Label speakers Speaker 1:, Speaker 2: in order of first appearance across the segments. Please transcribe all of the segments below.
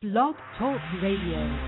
Speaker 1: Blog Talk Radio.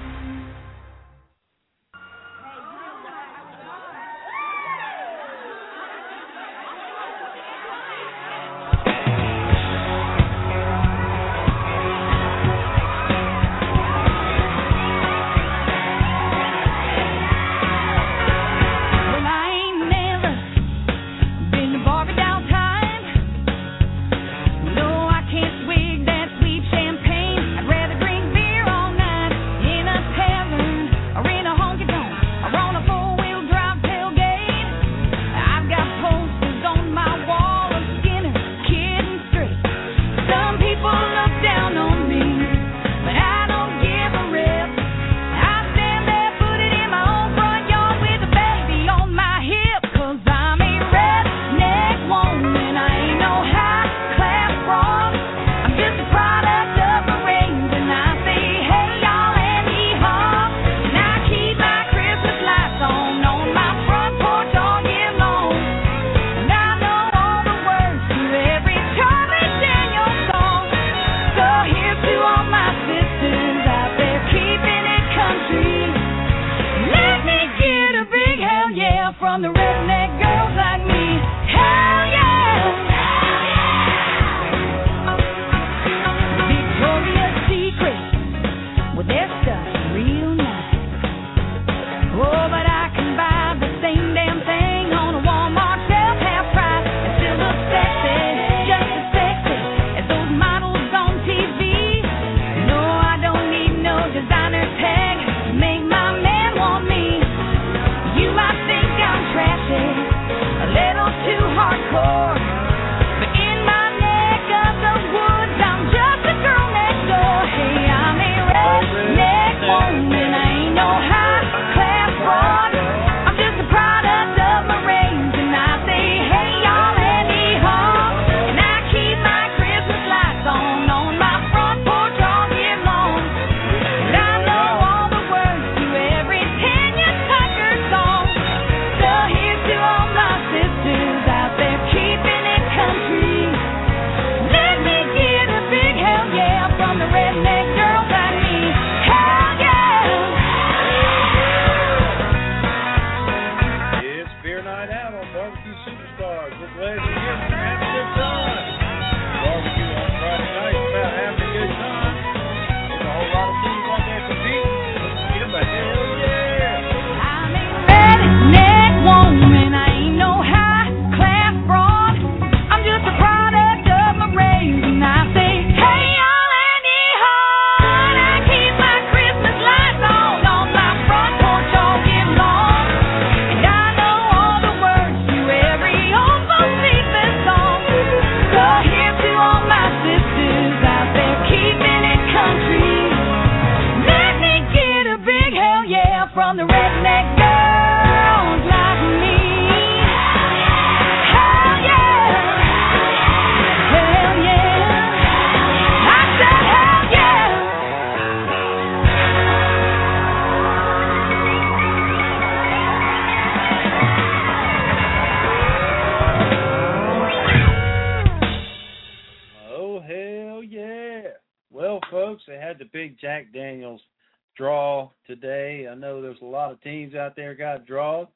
Speaker 2: Jack Daniels draw today. I know there's a lot of teams out there got draws.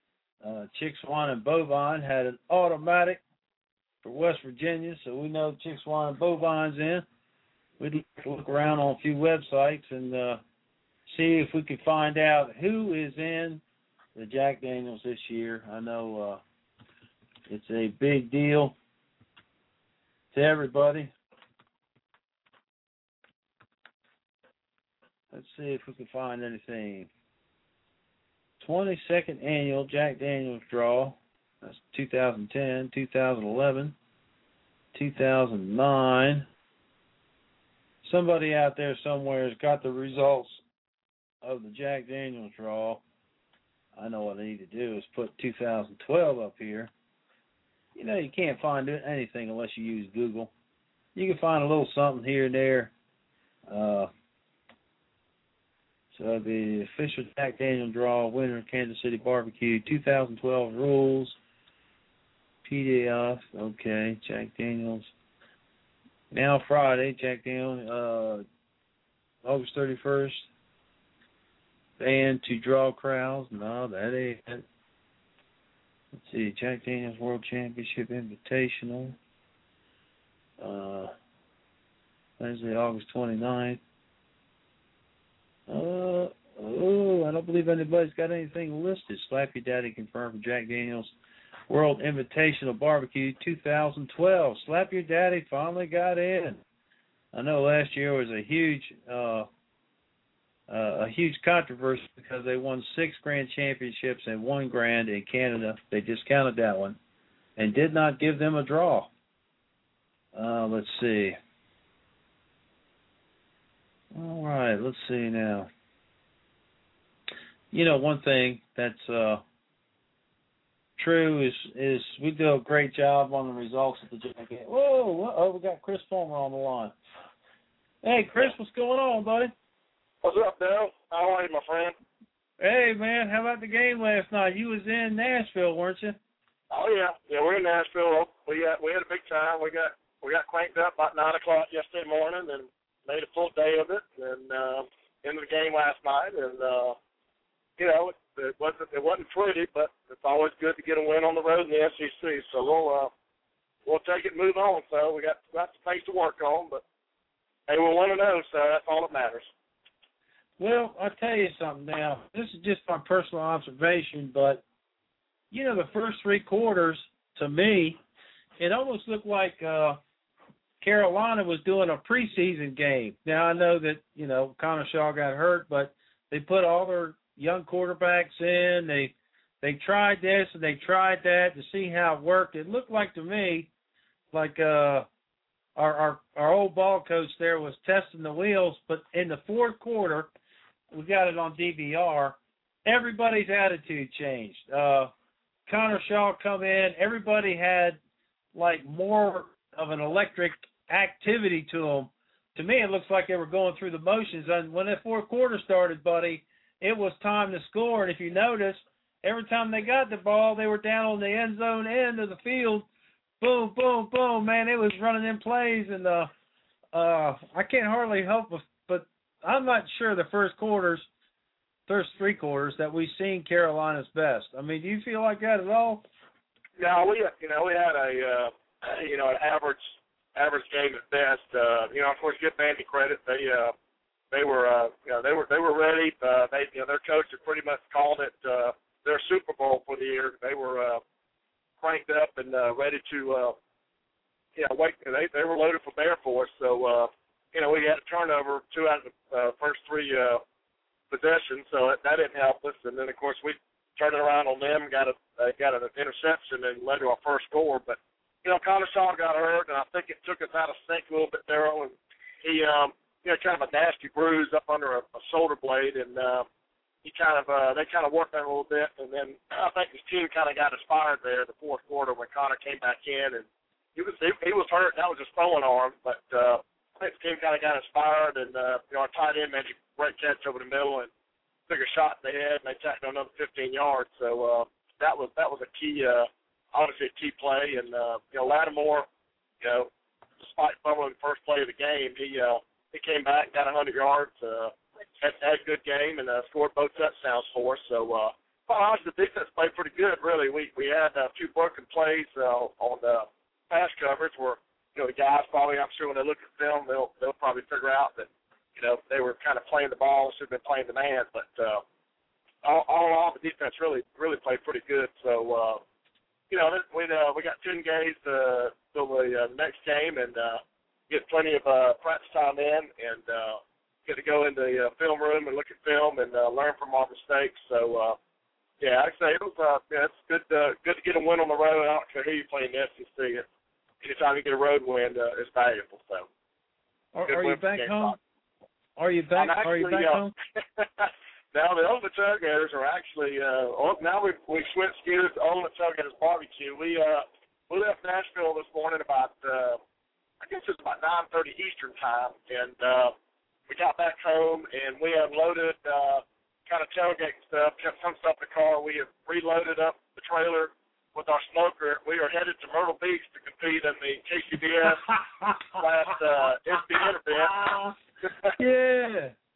Speaker 2: Chickasaw and Bovine had an automatic for West Virginia, so we know Chickasaw and Bovine's in. We'd like to look around on a few websites and see if we could find out who is in the Jack Daniels this year. I know it's a big deal to everybody. Let's see if we can find anything. 22nd annual Jack Daniels draw. That's 2010, 2011, 2009. Somebody out there somewhere has got the results of the Jack Daniels draw. I know what I need to do is put 2012 up here. You know, you can't find anything unless you use Google. You can find a little something here and there. So the official Jack Daniels draw, winner, Kansas City Barbecue, 2012 rules, PDF, okay, Jack Daniels. Now Friday, Jack Daniels, August 31st. Banned to draw crowds. No, that ain't it. Let's see, Jack Daniels World Championship Invitational. Wednesday, August 29th. I don't believe anybody's got anything listed. Slap Your Daddy confirmed for Jack Daniels World Invitational Barbecue 2012. Slap Your Daddy finally got in. I know last year was a huge controversy because they won 6 grand championships and 1 grand in Canada. They discounted that one and did not give them a draw. Let's see. All right, let's see now. You know, one thing that's true is we do a great job on the results of the Jack. Whoa, we got Chris Palmer on the line. Hey, Chris, what's going on, buddy?
Speaker 3: What's up, Dale? How are you, my friend?
Speaker 2: Hey, man, how about the game last night? You was in Nashville, weren't you?
Speaker 3: Oh yeah, we're in Nashville. We had a big time. We got cranked up about 9 o'clock yesterday morning and made a full day of it, and into the game last night. And you know, it wasn't pretty, but it's always good to get a win on the road in the SEC. So we'll take it and move on. So we got some things to work on, but hey, we're 1-0, so that's all that matters.
Speaker 2: Well, I'll tell you something now. This is just my personal observation, but, you know, the first 3 quarters, to me, it almost looked like Carolina was doing a preseason game. Now, I know that, you know, Connor Shaw got hurt, but they put all their young quarterbacks in. They tried this and they tried that to see how it worked. It looked like to me like our old ball coach there was testing the wheels, but in the fourth quarter, we got it on DVR, everybody's attitude changed. Connor Shaw come in, everybody had like more of an electric activity to them. To me, it looks like they were going through the motions. And when that fourth quarter started, buddy, it was time to score. And if you notice, every time they got the ball, they were down on the end zone end of the field. Boom, boom, boom, man, it was running in plays. And I can't hardly help but I'm not sure the first 3 quarters that we've seen Carolina's best. I mean, do you feel like that at all?
Speaker 3: No, we had an average game at best. Of course, give Vandy credit. They were ready. Their coach had pretty much called it their Super Bowl for the year. They were cranked up and ready to wait. They were loaded for bear for us. So we had a turnover 2 out of the first 3 possessions, so that didn't help us. And then of course we turned it around on them, got an interception and led to our first score. But Connor Shaw got hurt, and I think it took us out of sync a little bit, Darryl. And he kind of a nasty bruise up under a shoulder blade, and they kind of worked on it a little bit. And then I think his team kind of got inspired there in the fourth quarter when Connor came back in, and he was hurt. That was his throwing arm, but I think the team kind of got inspired, and our tight end made a great catch over the middle and took a shot in the head, and they tacked on another 15 yards. So that was a key, obviously a key play. And Lattimore, despite fumbling the first play of the game, he came back, got 100 yards, had a good game, and scored both touchdowns for us. So quite honestly, the defense played pretty good. Really, we had 2 broken plays on the pass coverage where the guys probably, I'm sure when they look at film, they'll probably figure out that they were kind of playing the ball, should have been playing the man. But all in all, the defense really played pretty good. So we got 10 games till the next game, and get plenty of practice time in, and get to go in the film room and look at film and learn from our mistakes. So I'd say it was it's good to get a win on the road. I don't care who you play in the SEC. Anytime you get a road win, it's valuable. So
Speaker 2: are you back home? Are you back home?
Speaker 3: Now the Ultimate Tailgaters are actually now we switched gears to Ultimate Tailgaters Barbecue. We left Nashville this morning about I guess it's about 9:30 Eastern time, and we got back home and we unloaded kind of tailgate stuff, kept some stuff in the car. We have reloaded up the trailer with our smoker. We are headed to Myrtle Beach to compete in the KCBS last SBN event.
Speaker 2: Yeah.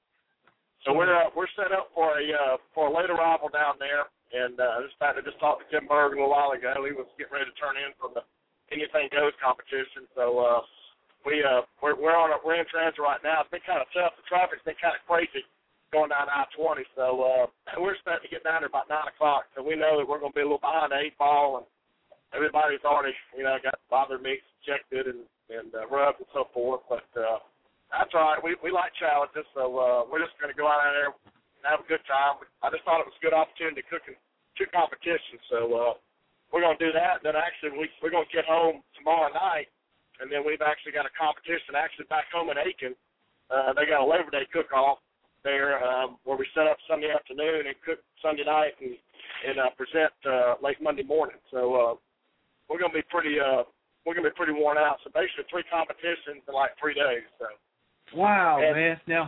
Speaker 3: So we're set up for a late arrival down there, and I just talked to Tim Bergen a while ago. He was getting ready to turn in from the Anything Goes competition. So we're in transit right now. It's been kind of tough. The traffic's been kind of crazy going down I-20. So we're expecting to get down there about 9 o'clock. So we know that we're going to be a little behind the 8 ball, and everybody's already got bother mix injected and rubbed and so forth. But that's all right. We like challenges, so we're just going to go out there and have a good time. I just thought it was a good opportunity to cook in 2 competitions, so we're going to do that. Then actually we're going to get home tomorrow night, and then we've actually got a competition actually back home in Aiken. They got a Labor Day cook-off there where we set up Sunday afternoon and cook Sunday night and present late Monday morning. So we're going to be pretty worn out. So basically 3 competitions in like 3 days. So.
Speaker 2: Wow, man! Now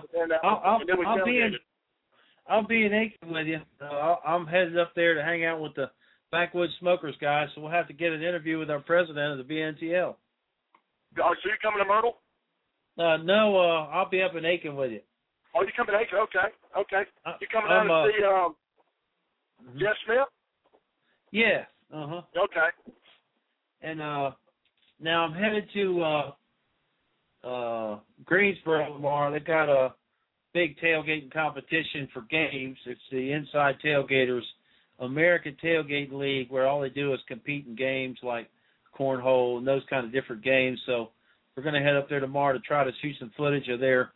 Speaker 2: I'll be in Aiken with you. I'm headed up there to hang out with the Backwoods Smokers guys, so we'll have to get an interview with our president of the BNTL.
Speaker 3: Oh, so you coming to Myrtle?
Speaker 2: No, I'll be up in Aiken with you.
Speaker 3: Oh, you coming to Aiken? Okay. You coming down to see Jeff Smith?
Speaker 2: Yeah.
Speaker 3: Okay.
Speaker 2: And now I'm headed to Greensboro tomorrow. They've got a big tailgating competition for games. It's the Inside Tailgaters American Tailgating League, where all they do is compete in games like cornhole and those kind of different games. So we're going to head up there tomorrow to try to shoot some footage of their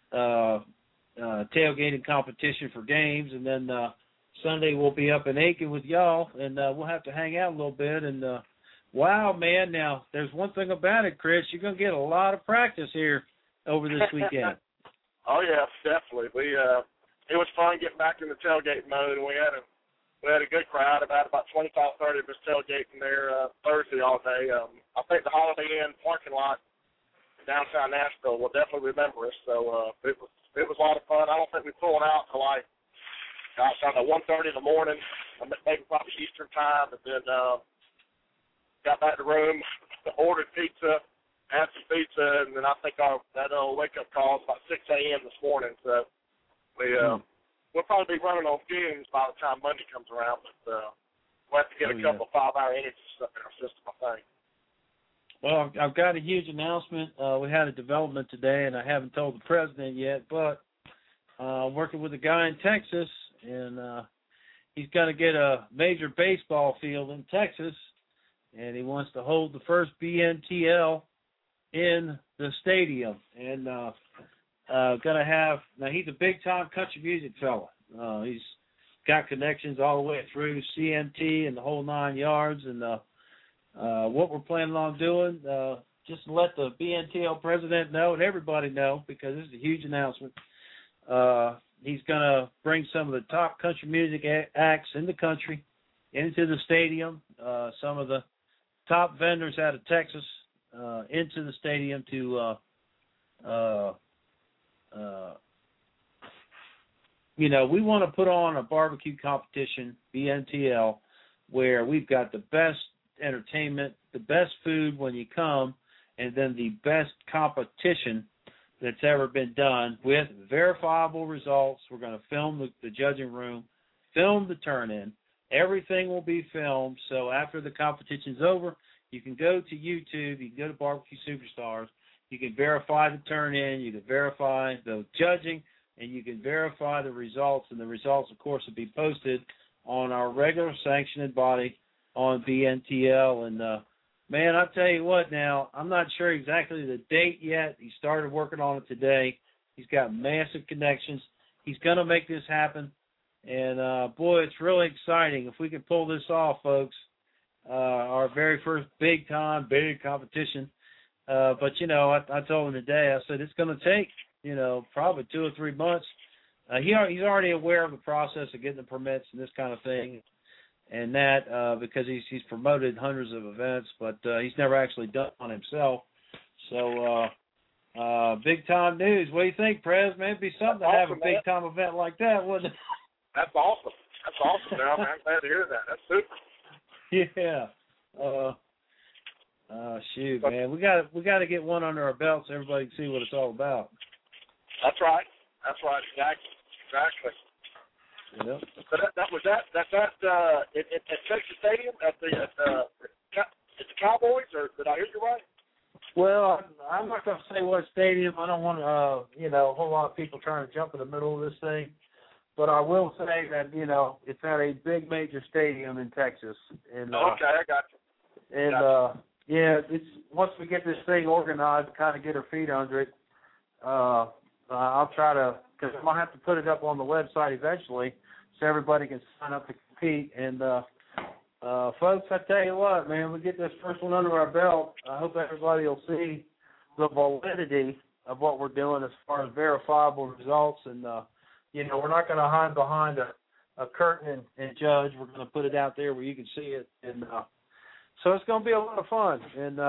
Speaker 2: tailgating competition for games. And then Sunday we'll be up in Aiken with y'all, and we'll have to hang out a little bit. And wow, man, now there's one thing about it, Chris. You're going to get a lot of practice here over this weekend.
Speaker 3: Oh, yeah, definitely. It was fun getting back in the tailgate mode, and we had a good crowd, about 25, 30 of us tailgating there Thursday all day. I think the Holiday Inn parking lot in downtown Nashville will definitely remember us. So it was a lot of fun. I don't think we pulled out till like, gosh, I don't know, 1:30 in the morning, maybe probably Eastern time, and then got back to the room, ordered pizza, had some pizza, and then I think that wake-up call was about 6 a.m. this morning. So we'll probably be running on fumes by the time Monday comes around, but we'll have to get a couple of 5-hour innings stuff in our system, I think.
Speaker 2: Well, I've got a huge announcement. We had a development today, and I haven't told the president yet, but I'm working with a guy in Texas, and he's going to get a major baseball field in Texas, and he wants to hold the first BNTL in the stadium. And going to have, now he's a big-time country music fella. He's got connections all the way through CMT and the whole 9 yards. And what we're planning on doing, just to let the BNTL president know and everybody know, because this is a huge announcement, he's going to bring some of the top country music acts in the country into the stadium, some of the top vendors out of Texas into the stadium to, we want to put on a barbecue competition, BNTL, where we've got the best entertainment, the best food when you come, and then the best competition that's ever been done with verifiable results. We're going to film the judging room, film the turn-in. Everything will be filmed, so after the competition's over, you can go to YouTube, you can go to Barbecue Superstars, you can verify the turn-in, you can verify the judging, and you can verify the results, and the results, of course, will be posted on our regular sanctioned body on BNTL. And, man, I'll tell you what now, I'm not sure exactly the date yet. He started working on it today. He's got massive connections. He's going to make this happen. And, boy, it's really exciting. If we can pull this off, folks, our very first big competition. But, I told him today, I said, it's going to take, probably 2 or 3 months. He's already aware of the process of getting the permits and this kind of thing. And that, because he's promoted hundreds of events, but he's never actually done one himself. So, big-time news. What do you think, Prez? Man, it'd be something to have a big-time event like that, wouldn't it?
Speaker 3: That's awesome. That's awesome, man. I'm glad to hear that. That's super.
Speaker 2: Yeah. Shoot, man. We got to get one under our belt so everybody can see what it's all about.
Speaker 3: That's right. That's right, exactly. Exactly.
Speaker 2: Yep.
Speaker 3: So that's at Texas Stadium at the Cowboys, or did I hear you right?
Speaker 2: Well, I'm not going to say what stadium. I don't want a whole lot of people trying to jump in the middle of this thing. But I will say that, it's at a big major stadium in Texas. And,
Speaker 3: okay, I got you.
Speaker 2: And, it's once we get this thing organized, kind of get our feet under it, I'll try to, because I'm going to have to put it up on the website eventually so everybody can sign up to compete. And, folks, I tell you what, man, we get this first one under our belt. I hope everybody will see the validity of what we're doing as far as verifiable results. And, we're not going to hide behind a curtain and judge. We're going to put it out there where you can see it. And so it's going to be a lot of fun. And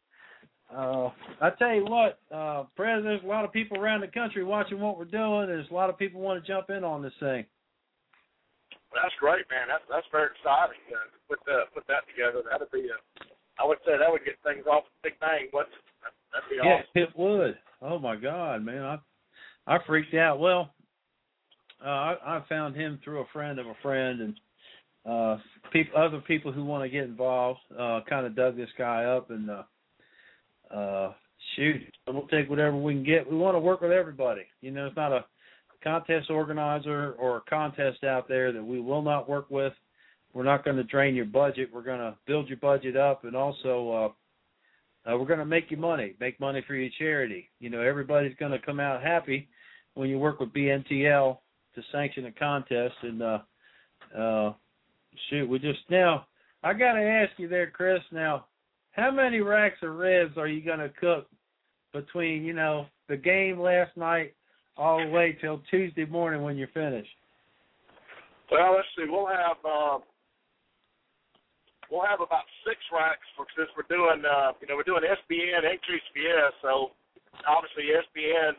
Speaker 2: I tell you what, Prez, there's a lot of people around the country watching what we're doing. There's a lot of people want to jump in on this thing.
Speaker 3: That's great, man. That's very exciting. Put that together. That'd be I would say that would get things off the big bang. That'd be awesome.
Speaker 2: Yeah, it would. Oh my God, man, I freaked out. Well, I found him through a friend of a friend, and other people who want to get involved kind of dug this guy up, and we'll take whatever we can get. We want to work with everybody. It's not a contest organizer or a contest out there that we will not work with. We're not going to drain your budget. We're going to build your budget up, and also we're going to make you money, make money for your charity. Everybody's going to come out happy when you work with BNTL to sanction a contest. And now I got to ask you there, Chris. Now, how many racks of ribs are you going to cook between the game last night all the way till Tuesday morning when you're finished?
Speaker 3: Well, let's see. We'll have about 6 racks since we're doing we're doing SBN and KCBS. So obviously SBN,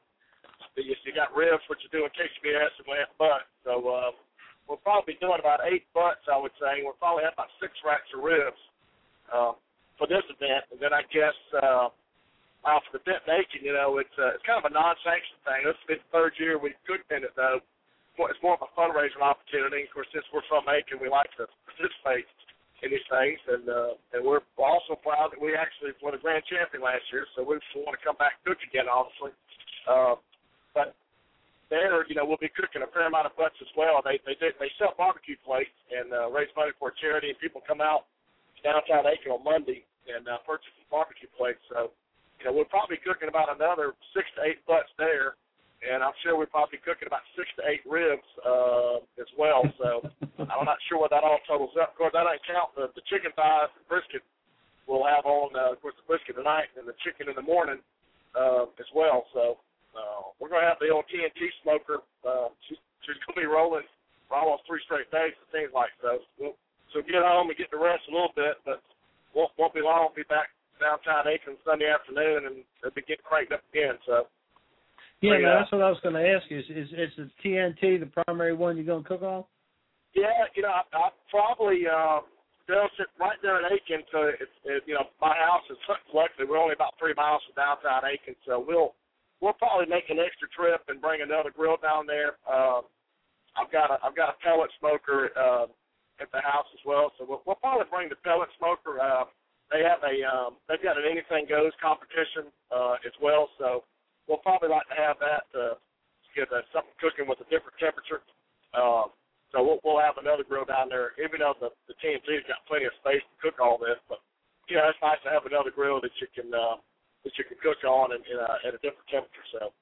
Speaker 3: you got ribs, which you're doing KCBS, and we have butts. So we'll probably be doing about 8 butts, I would say. We'll probably have about 6 racks of ribs for this event, and then I guess. For the Benton Aiken, it's kind of a non-sanctioned thing. This is the 3rd year we've cooked in it, though. It's more of a fundraising opportunity. Of course, since we're from Aiken, we like to participate in these things, and we're also proud that we actually won a grand champion last year, so we want to come back and cook again, obviously. But there, we'll be cooking a fair amount of butts as well. They sell barbecue plates and raise money for a charity, and people come out to downtown Aiken on Monday and purchase barbecue plates. So. We're probably cooking about another 6 to 8 butts there, and I'm sure we're probably cooking about 6 to 8 ribs as well. So I'm not sure what that all totals up. Of course, that doesn't count the chicken thighs and brisket we'll have on, of course, the brisket tonight and the chicken in the morning as well. So we're going to have the old TNT smoker. She's going to be rolling for almost 3 straight days, it seems like. So we'll get home and get to rest a little bit, but won't be long. We'll be back downtown Aiken Sunday afternoon, and they'll be getting cranked up again. So,
Speaker 2: that's what I was going to ask you. Is the TNT the primary one you're going to cook on?
Speaker 3: Yeah, I probably they'll sit right there in Aiken. So it's my house is luckily we're only about 3 miles from downtown Aiken, so we'll probably make an extra trip and bring another grill down there. I've got a pellet smoker at the house as well, so we'll probably bring the pellet smoker. They've got an anything goes competition as well, so we'll probably like to have that to get something cooking with a different temperature. So we'll have another grill down there, even though the TNT's got plenty of space to cook all this. But it's nice to have another grill that you can cook on at a different temperature. So,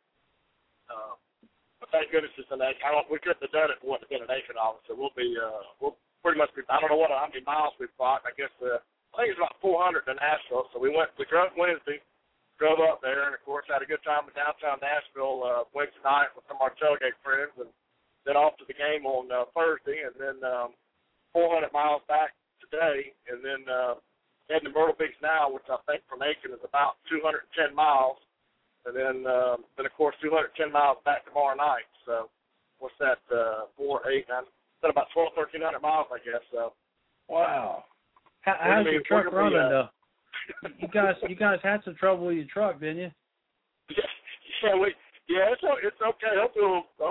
Speaker 3: but thank goodness it's an Aiken. We couldn't have done it if it wouldn't have been an Aiken office. So we'll pretty much be. I don't know how many miles we've got. I guess. I think it's about 400 to Nashville, so we drove Wednesday, drove up there, and, of course, had a good time in downtown Nashville Wednesday night with some of our tailgate friends, and then off to the game on Thursday, and then 400 miles back today, and then heading to Myrtle Beach now, which I think from Aiken is about 210 miles, and then of course, 210 miles back tomorrow night. So what's that, 4, 8, 9, that's about 1,200, 1,300 miles, I guess. So.
Speaker 2: Wow. How's your truck running, though? You guys had some trouble with your truck, didn't you?
Speaker 3: Yeah, it's okay. Hopefully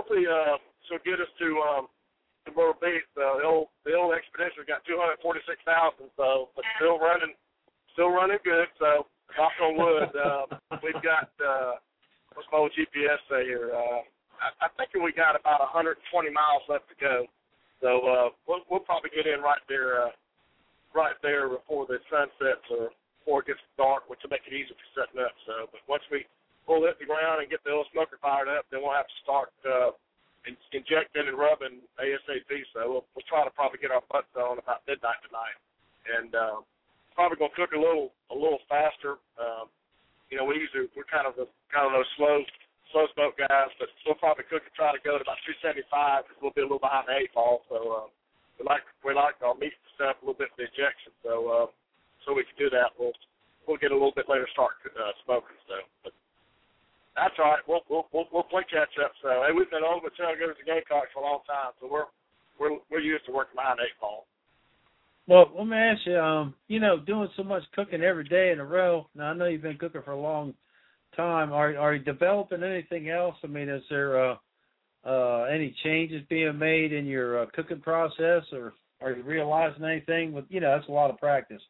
Speaker 3: hopefully she'll get us to Myrtle Beach. The old Expedition got 246,000, so but still running good. So knock on wood. We've got what's my old GPS say here? I think we got about 120 miles left to go. So we'll probably get in right there before the sun sets or before it gets dark, which will make it easier for setting up. So, but once we pull it to the ground and get the old smoker fired up, then we'll have to start injecting and rubbing ASAP. So we'll try to probably get our butts on about midnight tonight, and probably gonna cook a little faster. We're kind of those slow smoke guys, but we'll probably cook and try to go to about 275 because we'll be a little behind the 8 ball. So we like our meat and stuff a little bit for the injection. So we can do that. We'll get a little bit later start smoking. So, but that's all right. We'll play catch up. So hey, we've been over tailgaters and Gamecocks for a long time, so we're used to working behind 8 ball.
Speaker 2: Well, let me ask you, doing so much cooking every day in a row. Now I know you've been cooking for a long time. Are you developing anything else? I mean, is there any changes being made in your cooking process, or are you realizing anything? That's a lot of practice.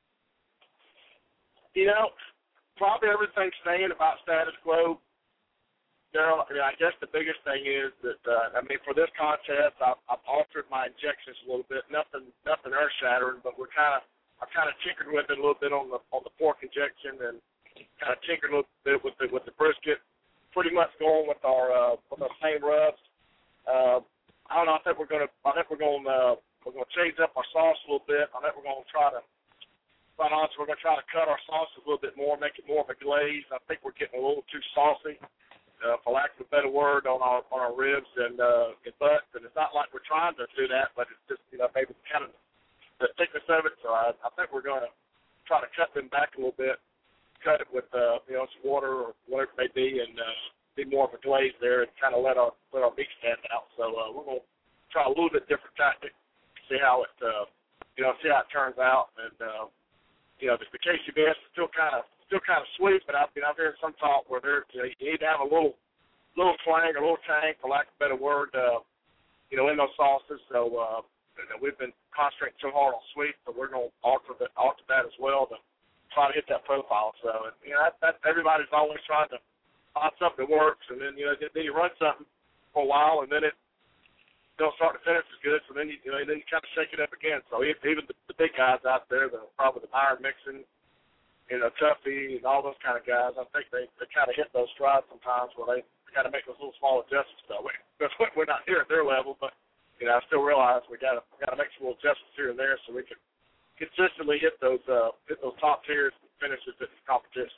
Speaker 3: Probably everything's staying about status quo. Daryl, I guess the biggest thing is that for this contest, I've altered my injections a little bit. Nothing earth-shattering, but I've kind of tinkered with it a little bit on the pork injection, and kind of tinkered a little bit with the brisket. Pretty much going with our same rubs. I don't know. I think we're gonna change up our sauce a little bit. I think we're gonna try to. Quite honestly, we're gonna try to cut our sauce a little bit more, make it more of a glaze. I think we're getting a little too saucy, for lack of a better word, on our ribs and butts. And it's not like we're trying to do that, but it's just maybe kind of the thickness of it. So I think we're gonna try to cut them back a little bit. Cut it with some water or whatever it may be, and be more of a glaze there, and kind of let our meat stand out. So we're gonna try a little bit different tactic, see how it turns out. And the KCBS is still kind of sweet, but I've heard some talk where you need to have a little twang, a little tang, for lack of a better word, in those sauces. So we've been concentrating so hard on sweet, but we're gonna alter that as well to try to hit that profile. So, that everybody's always trying to find something that works, and then you run something for a while, and then it don't start to finish as good. So then you kind of shake it up again. So even the big guys out there, probably the Myron Mixon, Tuffy, and all those kind of guys, I think they kind of hit those strides sometimes where they got to make those little small adjustments. So we're not here at their level, but I still realize we got to make some little adjustments here and there so we can consistently hit those top tiers and finishes at the competition.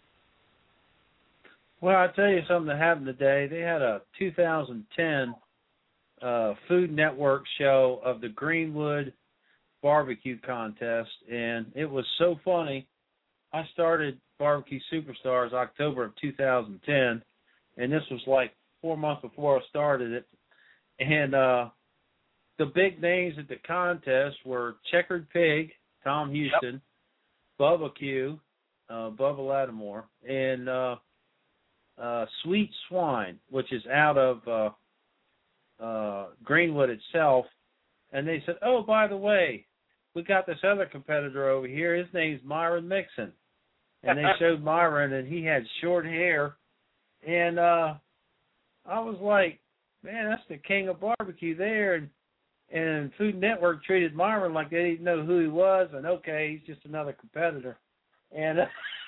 Speaker 2: Well, I'll tell you something that happened today. They had a 2010 Food Network show of the Greenwood barbecue contest, and it was so funny. I started Barbecue Superstars October of 2010, and this was like 4 months before I started it. And the big names at the contest were Checkered Pig, Tom Houston, Bubba Q, Bubba Lattimore, and Sweet Swine, which is out of Greenwood itself. And they said, oh, by the way, we got this other competitor over here. His name's Myron Mixon. And they showed Myron, and he had short hair. And I was like, man, that's the king of barbecue there. And Food Network treated Myron like they didn't know who he was, and okay, he's just another competitor. And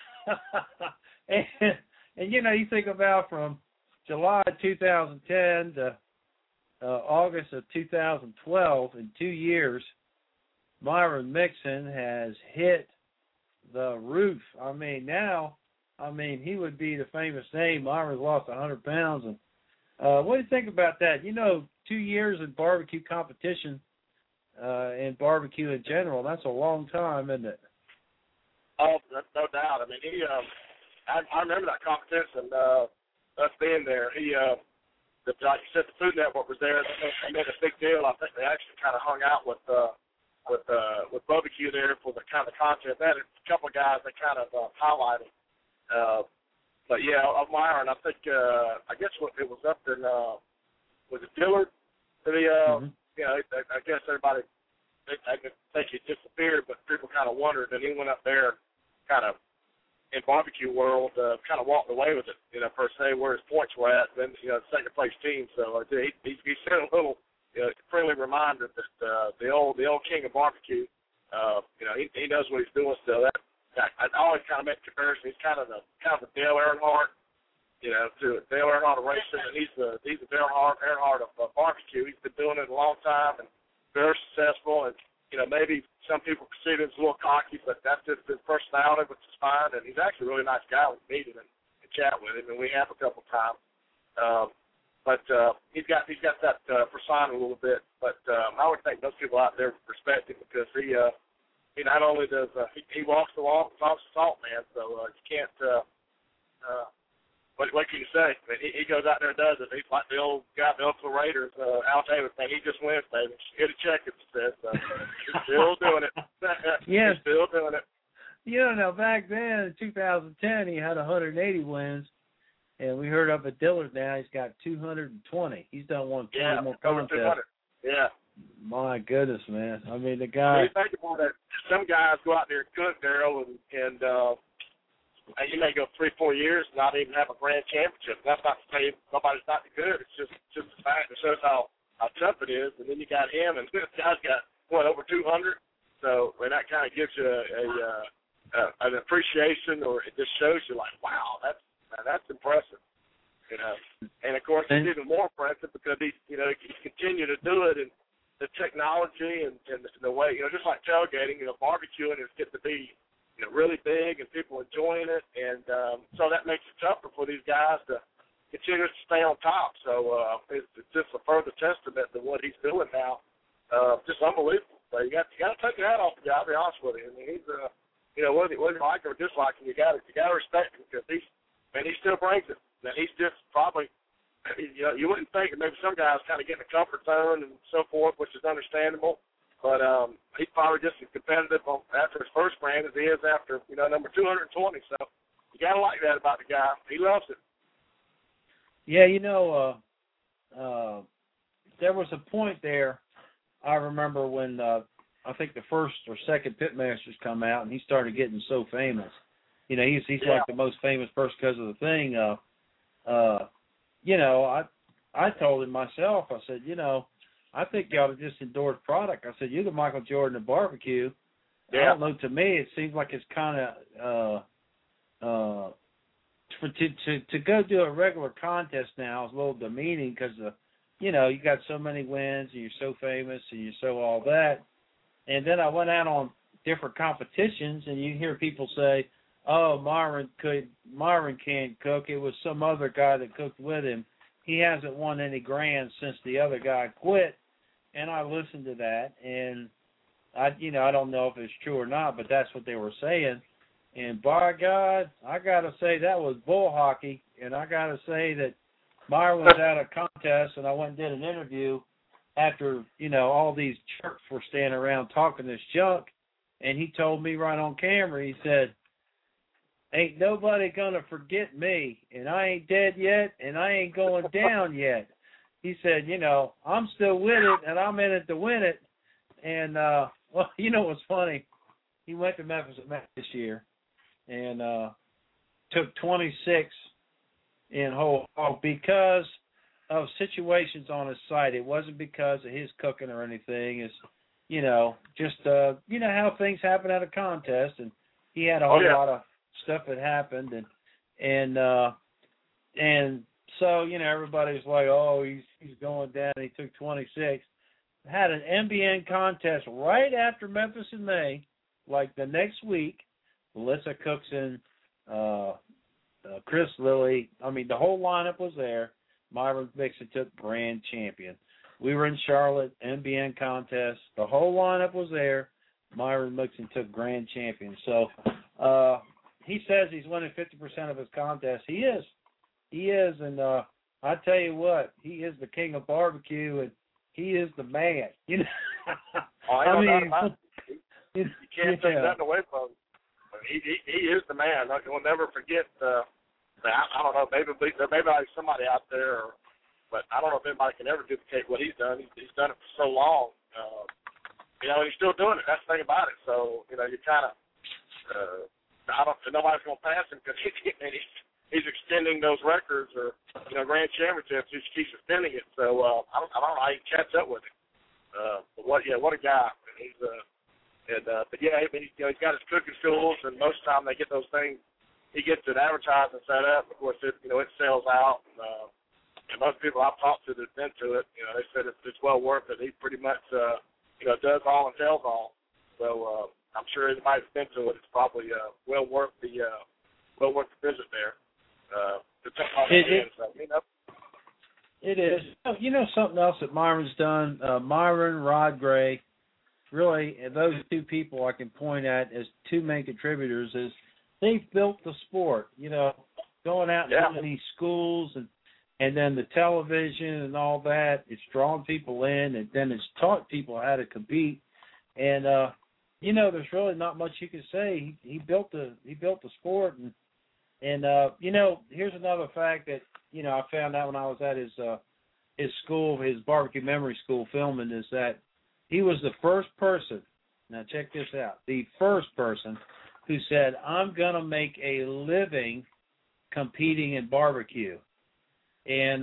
Speaker 2: and you think about from July 2010 to August of 2012, in 2 years, Myron Mixon has hit the roof. I mean, he would be the famous name. Myron's lost 100 pounds. And what do you think about that? 2 years in barbecue competition and barbecue in general, that's a long time, isn't it?
Speaker 3: Oh, no doubt. I mean, I remember that competition, us being there. Like you said, the Food Network was there. They made a big deal. I think they actually kind of hung out with barbecue there for the kind of content. They had a couple of guys that kind of highlighted. But yeah, of Myron, I think I guess it was up in was it Dillard? That he, you know, I guess everybody, I think he disappeared, but people kind of wondered. And he went up there, kind of in barbecue world, kind of walked away with it, you know, per se, where his points were at. And then, you know, second place team. So he sent a little, you know, friendly reminder that the old king of barbecue, you know, he knows what he's doing still. I always kind of make comparison. He's kind of the Dale Earnhardt, you know, to Dale Earnhardt of racing, and he's the Dale Earnhardt of barbecue. He's been doing it a long time and very successful. And you know, maybe some people perceive him as a little cocky, but that's just his personality, which is fine. And he's actually a really nice guy. We meet him and chat with him, and we have a couple times. But he's got that persona a little bit. But I would think most people out there respect him because he not only does he walks the walk, talks the talk, man. So you can't. What can you say? I mean, he goes out there and does it. He's like the old guy, the Oakland Raiders, Al Davis thing. He just wins, baby. Hit a check, it says. He's still doing it.
Speaker 2: Yes.
Speaker 3: He's still doing it.
Speaker 2: You know, now back then in 2010, he had 180 wins, and we heard up at Dillard now he's got 220. He's done 120 more contests.
Speaker 3: Yeah.
Speaker 2: My goodness, man. I mean, the guy.
Speaker 3: You think about that. Some guys go out there and cook, Darryl, and you may go 3-4 years and not even have a grand championship. That's not to say nobody's not good. It's just the fact that shows how tough it is. And then you got him, and this guy's got over 200. So and that kind of gives you an appreciation, or it just shows you like, wow, that's impressive. You know, and of course it's even more impressive because he's continued to do it, and the technology and the way, you know, just like tailgating, you know, barbecuing is getting to be, you know, really big and people enjoying it, and so that makes it tougher for these guys to continue to stay on top. So it's just a further testament to what he's doing now. Just unbelievable. So you got to take your hat off the guy. I'll be honest with you. I mean, he's you know, whether you like him or dislike him, you got to respect him because he still brings it. Now he's just probably, you know, you wouldn't think that maybe some guys kind of get in a comfort zone and so forth, which is understandable. But he's probably just as competitive after his first brand as he is after, you know, number 220. So you got to like that about the guy. He loves it.
Speaker 2: Yeah, you know, there was a point there, I remember when I think the first or second Pitmasters come out, and he started getting so famous. You know, he's like the most famous person because of the thing. You know, I told him myself, I said, you know, I think you ought to just endorse product. I said, you're the Michael Jordan of barbecue. Yeah. I don't know, to me, it seems like it's kind of, to go do a regular contest now is a little demeaning because, you know, you got so many wins and you're so famous and you're so all that. And then I went out on different competitions and you hear people say, oh, Myron can't cook. It was some other guy that cooked with him. He hasn't won any grands since the other guy quit. And I listened to that, and I don't know if it's true or not, but that's what they were saying. And by God, I got to say that was bull hockey. And I got to say that Myron was at a contest, and I went and did an interview after, you know, all these jerks were standing around talking this junk. And he told me right on camera, he said, ain't nobody going to forget me, and I ain't dead yet, and I ain't going down yet. He said, you know, I'm still with it, and I'm in it to win it. And, well, you know what's funny? He went to Memphis this year and took 26 in whole hog because of situations on his site. It wasn't because of his cooking or anything. It's, you know, just, you know how things happen at a contest, and he had a whole lot of stuff that happened, and so, you know, everybody's like, oh, he's going down. He took 26. Had an MBN contest right after Memphis in May, like the next week. Melissa Cookson, Chris Lilly. I mean, the whole lineup was there. Myron Mixon took grand champion. We were in Charlotte, MBN contest. The whole lineup was there. Myron Mixon took grand champion. So, he says he's winning 50% of his contests. He is. And I tell you what, he is the king of barbecue, and he is the man. You know,
Speaker 3: I mean, you can't take nothing away from him. He is the man. We'll never forget. I don't know. Maybe somebody out there, or but I don't know if anybody can ever duplicate what he's done. He's done it for so long. You know, and he's still doing it. That's the thing about it. So, you know, you kind of, nobody's going to pass him because he's extending those records or, you know, grand championships. He just keeps extending it. So I don't know how he can catch up with it. But what a guy. But yeah, I mean, you know, he's got his cooking schools, and most of the time they get those things. He gets it advertised and set up. Of course, it sells out. And most people I've talked to that've been to it, you know, they said it's well worth it. He pretty much, does all and tells all. So I'm sure anybody that's been to it, it's probably well worth the visit there.
Speaker 2: It is. You know something else that Myron's done? Myron, Rod Gray, really, those two people I can point at as two main contributors is they've built the sport, you know, going out into these schools and then the television and all that. It's drawn people in, and then it's taught people how to compete. And, you know, there's really not much you can say. He built the sport. And you know, here's another fact that, you know, I found out when I was at his school, his barbecue memory school filming, is that he was the first person, now check this out, the first person who said, I'm going to make a living competing in barbecue. And,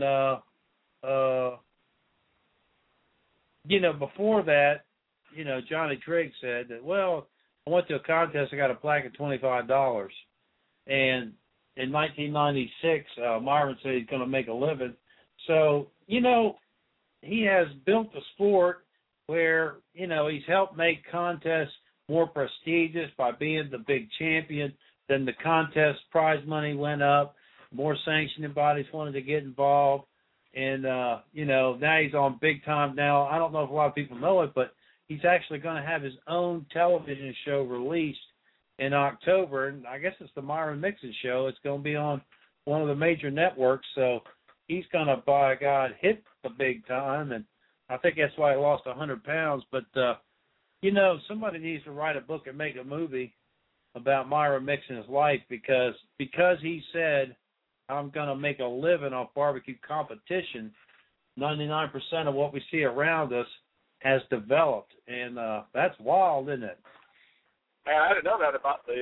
Speaker 2: you know, before that, you know, Johnny Trigg said that, well, I went to a contest, I got a plaque of $25. And in 1996, Myron said he's going to make a living. So, you know, he has built a sport where, you know, he's helped make contests more prestigious by being the big champion. Then the contest prize money went up. More sanctioning bodies wanted to get involved. And, you know, now he's on big time now. I don't know if a lot of people know it, but he's actually going to have his own television show released in October, and I guess it's the Myron Mixon Show. It's going to be on one of the major networks, so he's going to, by God, hit the big time, and I think that's why he lost 100 pounds. But, you know, somebody needs to write a book and make a movie about Myron Mixon's life because he said, I'm going to make a living off barbecue competition, 99% of what we see around us has developed, and that's wild, isn't it?
Speaker 3: Man, I didn't know that about the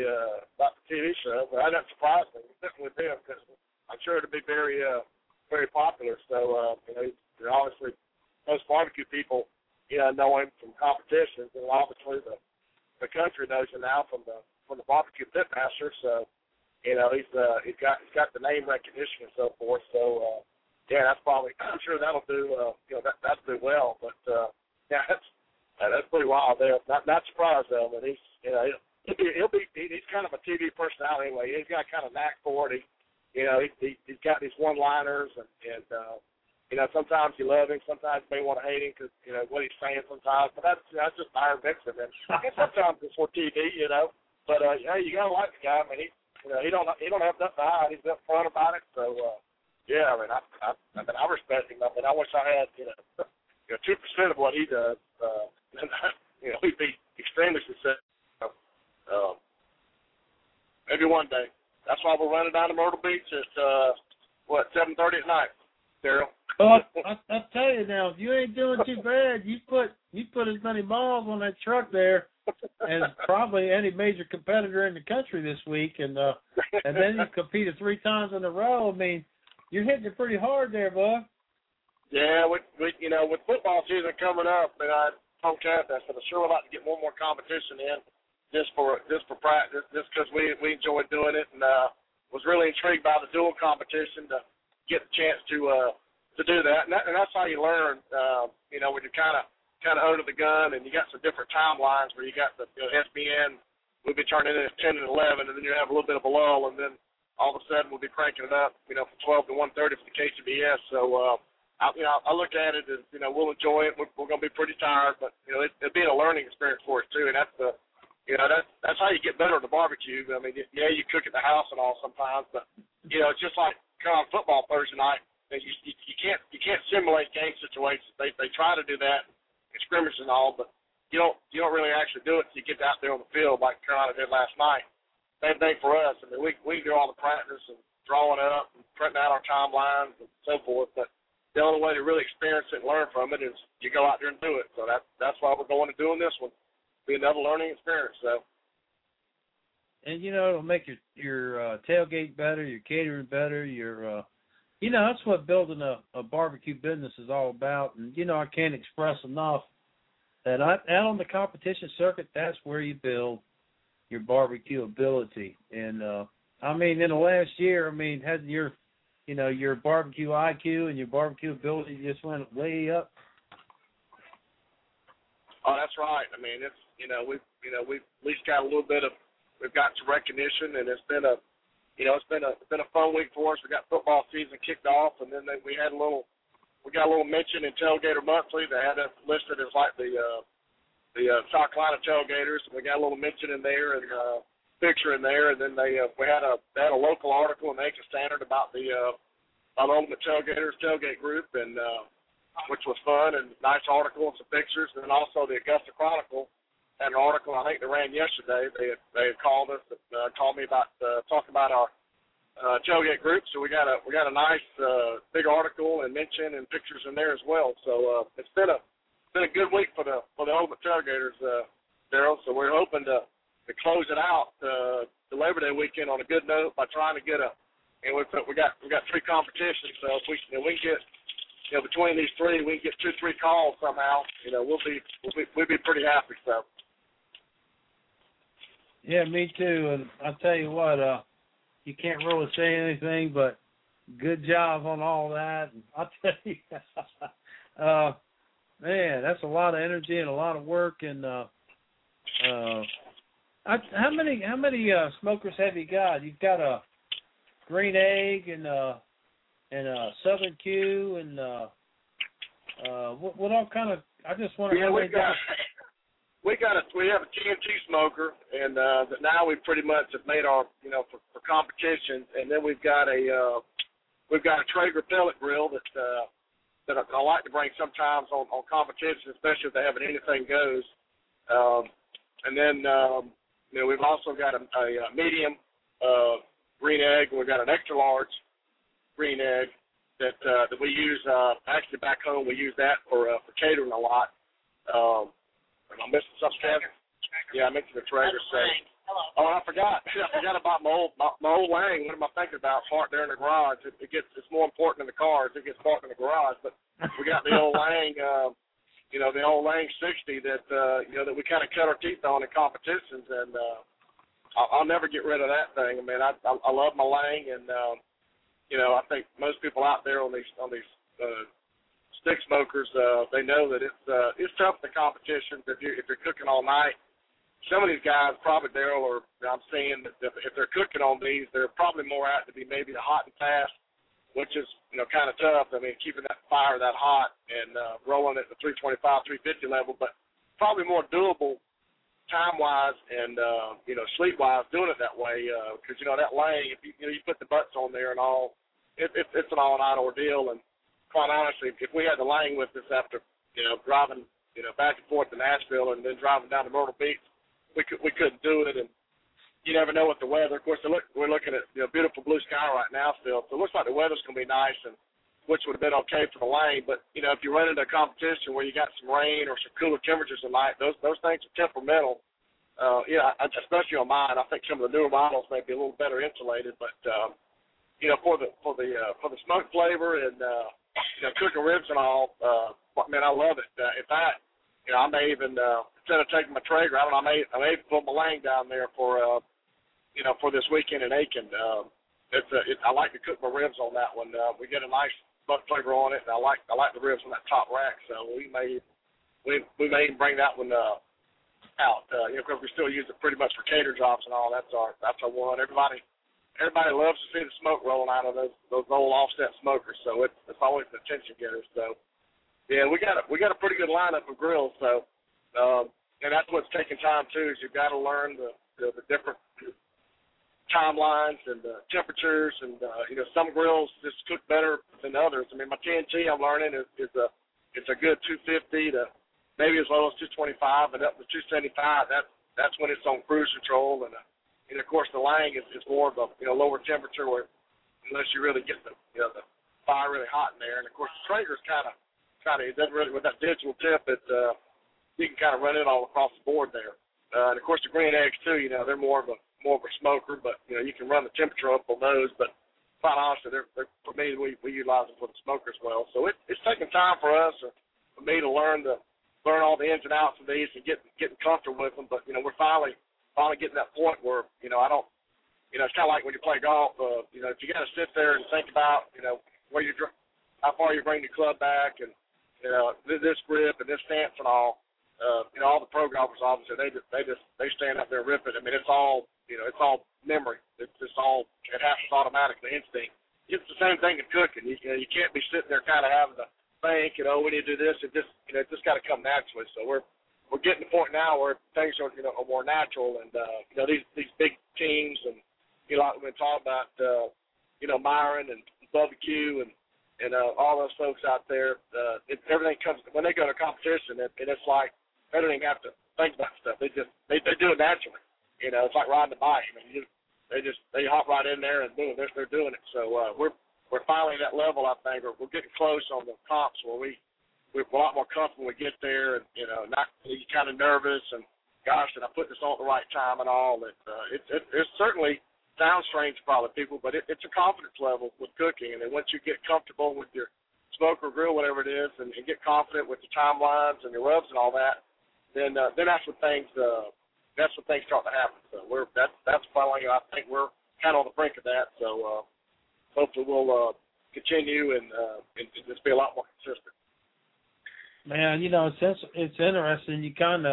Speaker 3: TV show, but that surprised me. Definitely with him because I'm sure it'll be very popular. So you know, obviously most barbecue people, you know him from competitions, and obviously the country knows him now from the barbecue pitmaster. So you know he's got the name recognition and so forth. So yeah, that's probably, I'm sure that'll do that'll do well. But yeah, that's pretty wild there. Not surprised though, but he's, you know, he's kind of a TV personality anyway. He's got kind of knack for it. He's got these one-liners and you know, sometimes you love him, sometimes you may want to hate him because, you know, what he's saying sometimes. But that's just Myron Mixon. And sometimes it's for TV, you know. But yeah, you gotta like the guy. I mean, he don't have nothing to hide. He's upfront about it. So yeah, I mean, I respect him. I mean, I wish I had, you know 2% of what he does. You know, he'd be extremely successful. Maybe one day. That's why we're running down to Myrtle Beach at 7:30 at night, Daryl.
Speaker 2: Well, I tell you now, if you ain't doing too bad, you put as many miles on that truck there as probably any major competitor in the country this week, and then you competed 3 times in a row. I mean, you're hitting it pretty hard there, bud.
Speaker 3: Yeah, with football season coming up, and I told Kath, I said, I sure would like to get more competition in, just for practice, just because we enjoyed doing it, and was really intrigued by the dual competition to get the chance to do that, and that's how you learn. You know, when you're kind of under the gun, and you got some different timelines where you got the SBN, we'll be turning in at 10 and 11, and then you have a little bit of a lull, and then all of a sudden we'll be cranking it up, from 12 to 1:30 for the KCBS. So. I look at it as, we'll enjoy it. We're going to be pretty tired, but, it'll be a learning experience for us, too. And that's that's how you get better at the barbecue. I mean, yeah, you cook at the house and all sometimes, but, it's just like kind of football Thursday night. You can't simulate game situations. They try to do that in scrimmage and all, but you don't really actually do it until you get out there on the field like Carolina did last night. Same thing for us. I mean, we do all the practice and drawing up and printing out our timelines and so forth, but the only way to really experience it and learn from it is you go out there and do it. So that's why we're going and doing this one. Be another learning experience. So.
Speaker 2: And it'll make your tailgate better, your catering better, your that's what building a barbecue business is all about. And I can't express enough that out on the competition circuit, that's where you build your barbecue ability. And in the last year, hasn't your barbecue IQ and your barbecue ability just went way up?
Speaker 3: Oh, that's right. It's we've at least got a little bit of. We've got some recognition, and it's been a fun week for us. We got football season kicked off, and then we got a little mention in Tailgater Monthly. They had us listed as like the South Carolina Tailgaters. We got a little mention in there and picture in there, and then they had a local article in the Aiken Standard about the Ultimate Tailgaters tailgate group, and which was fun and nice article and some pictures, and then also the Augusta Chronicle had an article I think they ran yesterday. They had called us, called me about talking about our tailgate group. So we got a nice big article and mention and pictures in there as well. So it's been a good week for the Ultimate Tailgaters, Daryl. So we're hoping to close it out the Labor Day weekend on a good note by trying to get we got 3 competitions. So if we can get between these 3 we can get 2-3 calls somehow. We'll be pretty happy. So.
Speaker 2: Yeah, me too. And I'll tell you what, you can't really say anything but good job on all that. And I'll tell you, man, that's a lot of energy and a lot of work. And how many smokers have you got? You've got a Green Egg and a Southern Q and what all kind of? I just want to know.
Speaker 3: We have a TNT smoker, and now we pretty much have made our for competitions, and then we've got a Traeger pellet grill that I like to bring sometimes on competitions, especially if they have an anything goes. And then we've also got a medium Green Egg, and we've got an extra large Green Egg that we use. Actually, back home we use that for catering a lot. Am I missing something, Kevin? Yeah, I mentioned the Traeger. Oh, I forgot. I forgot about my old Lang. What am I thinking about? Parked there in the garage. It's more important than the cars. It gets parked in the garage. But we got the old Lang, the old Lang 60 that that we kind of cut our teeth on in competitions, and I'll never get rid of that thing. I love my Lang, and I think most people out there on these stick smokers, they know that it's tough in the competitions if you're cooking all night. Some of these guys probably, Daryl, or I'm saying that if they're cooking on these, they're probably more apt to be maybe the hot and fast, which is kind of tough. Keeping that fire that hot and rolling at the 325, 350 level, but probably more doable time-wise and sleep-wise doing it that way because that Lang, if you put the butts on there and all, it's an all-night ordeal. And quite honestly, if we had the Lang with us after, driving, back and forth to Nashville and then driving down to Myrtle Beach, we couldn't do it. And you never know what the weather. Of course, we're looking at beautiful blue sky right now still, so it looks like the weather's going to be nice, and which would have been okay for the Lang. But if you run into a competition where you got some rain or some cooler temperatures tonight, those things are temperamental. Especially on mine, I think some of the newer models may be a little better insulated, but for the smoke flavor and cooking ribs and all, man, I love it. In fact, I may even instead of taking my Traeger, I may even put my Lang down there for this weekend in Aiken. I like to cook my ribs on that one. We get a nice smoke flavor on it, and I like the ribs on that top rack. So we may even bring that one out. Because we still use it pretty much for cater jobs and all. That's our one. Everybody loves to see the smoke rolling out of those old offset smokers, so it's always an attention getter. So, yeah, we got a pretty good lineup of grills. So, and that's what's taking time too. Is you've got to learn the different timelines and the temperatures, and some grills just cook better than others. My TNT I'm learning is a good 250 to maybe as low as 225, but up to 275. That's when it's on cruise control. And of course, the Lang is more of a lower temperature, where unless you really get the fire really hot in there. And of course, the Traeger's kind of it doesn't really, with that digital tip, you can kind of run it all across the board there. And of course, the green eggs too. They're more of a smoker, but you can run the temperature up on those. But quite honestly, they're for me, we utilize them for the smoker as well. So it's taking time for us, for me to learn all the ins and outs of these and getting comfortable with them. But we're finally getting that point where I don't. It's kind of like when you play golf. If you got to sit there and think about how far you bring the club back and this grip and this stance and all. All the pro golfers obviously they stand up there and rip it. I mean, it's all memory. It happens automatically, instinct. It's the same thing in cooking. You can't be sitting there kind of having to think. We need to do this. It just got to come naturally. So we're getting to the point now where things are more natural, and these big teams and like we've been talking about Myron and Bubba Q and all those folks out there, everything comes when they go to competition, and it's like they don't even have to think about stuff. They do it naturally. It's like riding a bike. I mean, they hop right in there and boom, they're doing it. So we're finally at that level. I think we're getting close on the comps where we're a lot more comfortable when we get there, and not you're kind of nervous and gosh, did I put this on at the right time and all. It certainly sounds strange to probably people, but it's a confidence level with cooking, and then once you get comfortable with your smoker, grill, whatever it is, and get confident with the timelines and your rubs and all that, then that's when things start to happen. So that's finally, I think we're kind of on the brink of that. So hopefully we'll continue and just be a lot more consistent.
Speaker 2: Man, it's interesting. You kind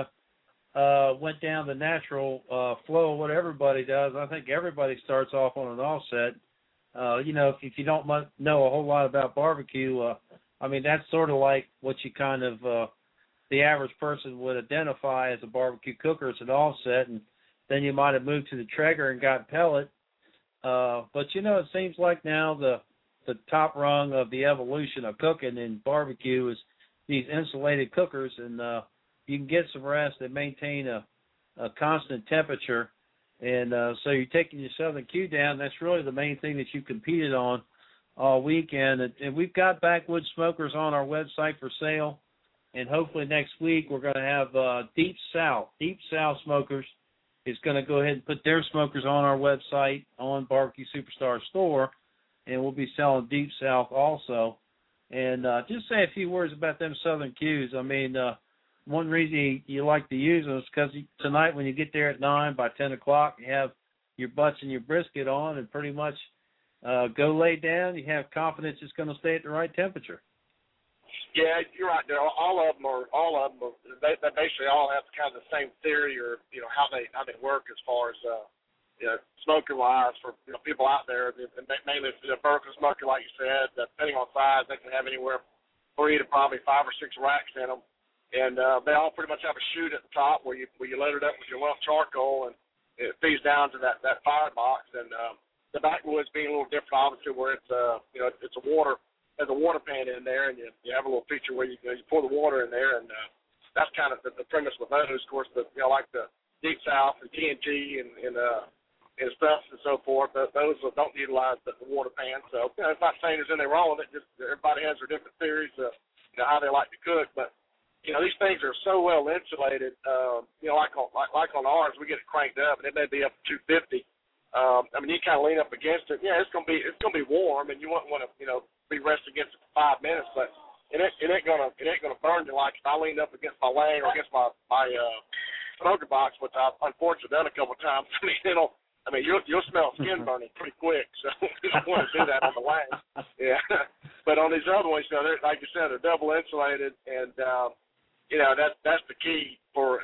Speaker 2: of went down the natural flow of what everybody does. I think everybody starts off on an offset. If you don't know a whole lot about barbecue, I mean, that's sort of like what you kind of the average person would identify as a barbecue cooker. It's an offset, and then you might have moved to the Traeger and got pellet. But, it seems like now the top rung of the evolution of cooking in barbecue is these insulated cookers, and you can get some rest and maintain a constant temperature. And so you're taking your Southern Q down. That's really the main thing that you competed on all weekend. And we've got Backwoods Smokers on our website for sale. And hopefully next week we're going to have Deep South. Deep South Smokers is going to go ahead and put their smokers on our website on Barbecue Superstar store. And we'll be selling Deep South also. And just say a few words about them Southern Qs. I mean, one reason you like to use them is because tonight when you get there at 9, by 10 o'clock, you have your butts and your brisket on and pretty much go lay down. You have confidence it's going to stay at the right temperature.
Speaker 3: Yeah, you're right, Darryl. All of them they basically all have kind of the same theory or, how they work as far as, smoker-wise for, people out there. Mainly the vertical smoker, like you said, depending on size, they can have anywhere 3 to probably 5 or 6 racks in them. And they all pretty much have a chute at the top where you load it up with your lump charcoal and it feeds down to that firebox. And the backwoods being a little different, obviously, where it's it's a water. There's a water pan in there, and you have a little feature where you pour the water in there, and that's kind of the premise with those. Of course, like the Deep South and TNT and stuff and so forth. Those don't utilize the water pan. So it's not saying there's anything wrong with it. Just everybody has their different theories of how they like to cook, but. These things are so well insulated. Like on ours, we get it cranked up, and it may be up to 250. You kind of lean up against it. Yeah, it's gonna be warm, and you wouldn't want to, be resting against it for 5 minutes, but it ain't gonna burn you like if I leaned up against my Lang or against my smoker box, which I've unfortunately done a couple of times. You'll smell skin burning pretty quick, so you don't want to do that on the Lang. Yeah, but on these other ones, they're, like you said, they're double insulated, and that's the key for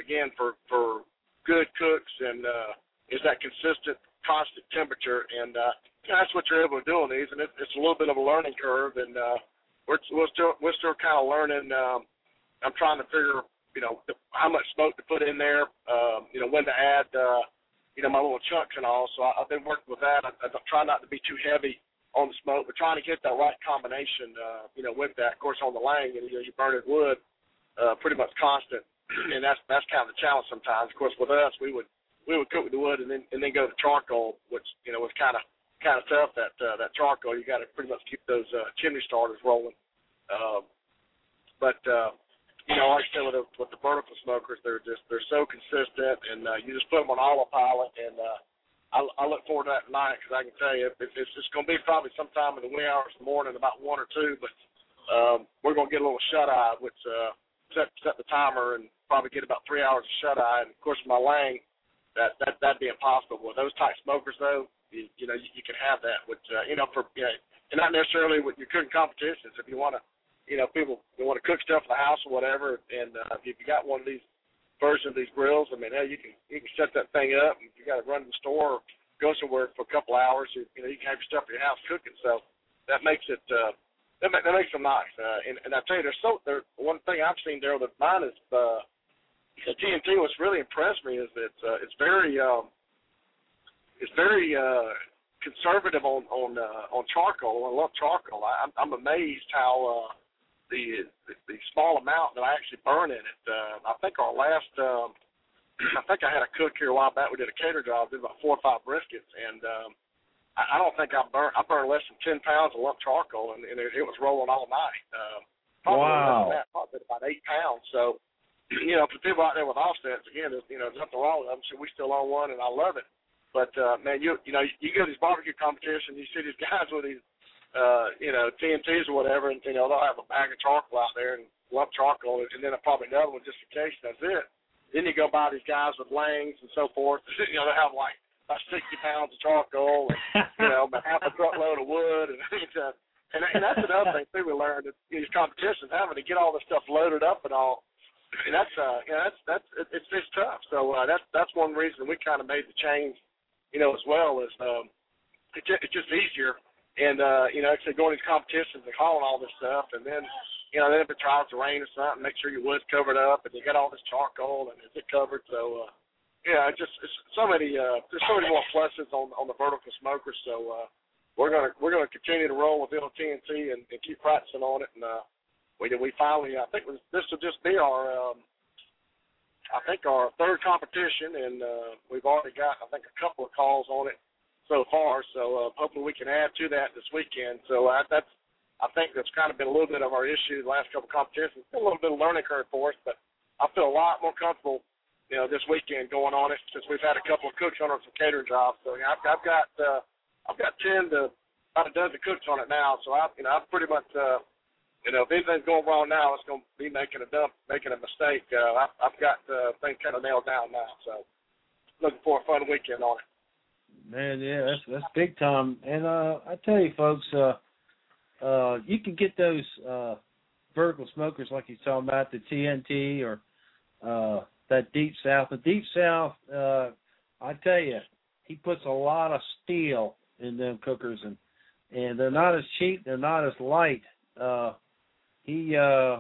Speaker 3: good cooks, and is that consistent, constant temperature, and that's what you're able to do on these, and it's a little bit of a learning curve, and we're still kind of learning. I'm trying to figure, how much smoke to put in there, when to add, my little chunks and all. So I've been working with that. I try not to be too heavy on the smoke, but trying to get that right combination, with that. Of course, on the Lang, you burn it wood pretty much constant, and that's kind of the challenge sometimes. Of course, with us, we would cook with the wood and then go to charcoal, which was kind of kind of tough, that charcoal. You got to pretty much keep those chimney starters rolling. But you know, like I said, with the vertical smokers, they're so consistent, and you just put them on autopilot. And I look forward to that tonight, because I can tell you it's just going to be probably sometime in the wee hours of the morning, about 1 or 2. But we're going to get a little shut eye, which set the timer and probably get about 3 hours of shut eye. And of course, my Lang, that'd be impossible. With those type smokers, though, you know, you can have that. Which you know, and not necessarily with your cooking competitions. If you want to, you know, people they want to cook stuff in the house or whatever, and if you got one of these versions of these grills, I mean, hell, you can set that thing up. And if you got to run to the store or go somewhere for a couple hours, you know, you can have your stuff in your house cooking. So that makes it that makes them nice. And I tell you, they're one thing I've seen there that mine is the TNT. What's really impressed me is that it's very conservative on charcoal. I love charcoal. I'm amazed how the small amount that I actually burn in it. I think our last, I think I had a cook here a while back. We did a cater job, did about 4 or 5 briskets, and I don't think I burned less than 10 pounds of lump charcoal, and it was rolling all night.
Speaker 2: Wow.
Speaker 3: Probably about 8 pounds. So, you know, for people out there with offsets, again, there's nothing wrong with them. So we still own one, and I love it. But man, you know, you go to these barbecue competitions, you see these guys with these, you know, TNTs or whatever, and you know they'll have a bag of charcoal out there and lump charcoal, and then probably another one just in case. That's it. Then you go by these guys with Langs and so forth. You know, they have like about 60 pounds of charcoal, and you know, about half a truckload of wood, and that's another thing too. We learned at these competitions, having to get all this stuff loaded up and all. And that's you know, it's tough. So that's one reason we kind of made the change. You know, as well as it's just easier. And, you know, actually going to these competitions and hauling all this stuff, and then, you know, then if it tries to rain or something, make sure your wood's covered up, and you got all this charcoal, and is it covered? So, yeah, it's so many, there's so many more pluses on the vertical smokers. So we're gonna continue to roll with TNT and keep practicing on it. And we finally, I think this will just be our. I think our 3rd competition, and we've already got, I think, a couple of calls on it so far. So hopefully we can add to that this weekend. So I think that's kind of been a little bit of our issue the last couple of competitions. It's been a little bit of a learning curve for us, but I feel a lot more comfortable, you know, this weekend going on it since we've had a couple of cooks on some catering jobs. So I've got 10 to about a dozen cooks on it now. So I'm pretty much. You know, if anything's going wrong now, it's going to be making a mistake. I've got things kind of nailed down now, so looking for a fun weekend on it.
Speaker 2: Man, yeah, that's big time. And I tell you, folks, you can get those vertical smokers like you're talking about, the TNT or that Deep South. The Deep South, I tell you, he puts a lot of steel in them cookers, and they're not as cheap, they're not as light. He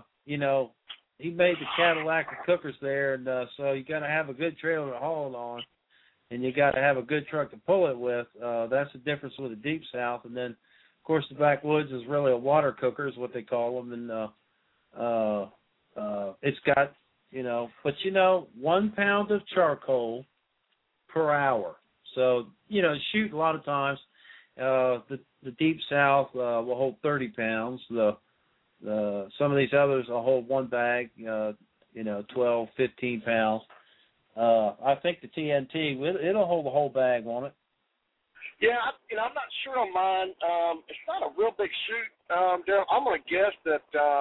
Speaker 2: made the Cadillac of cookers there, and so you got to have a good trailer to haul it on, and you got to have a good truck to pull it with. That's the difference with the Deep South. And then, of course, the backwoods is really a water cooker is what they call them, and it's got, you know, but 1 pound of charcoal per hour. So, you know, shoot a lot of times. The Deep South will hold 30 pounds. Some of these others will hold one bag, 12, 15 pounds. I think the TNT, it'll hold the whole bag, won't it?
Speaker 3: Yeah, I'm not sure on mine. It's not a real big shoot, Daryl. I'm going to guess that,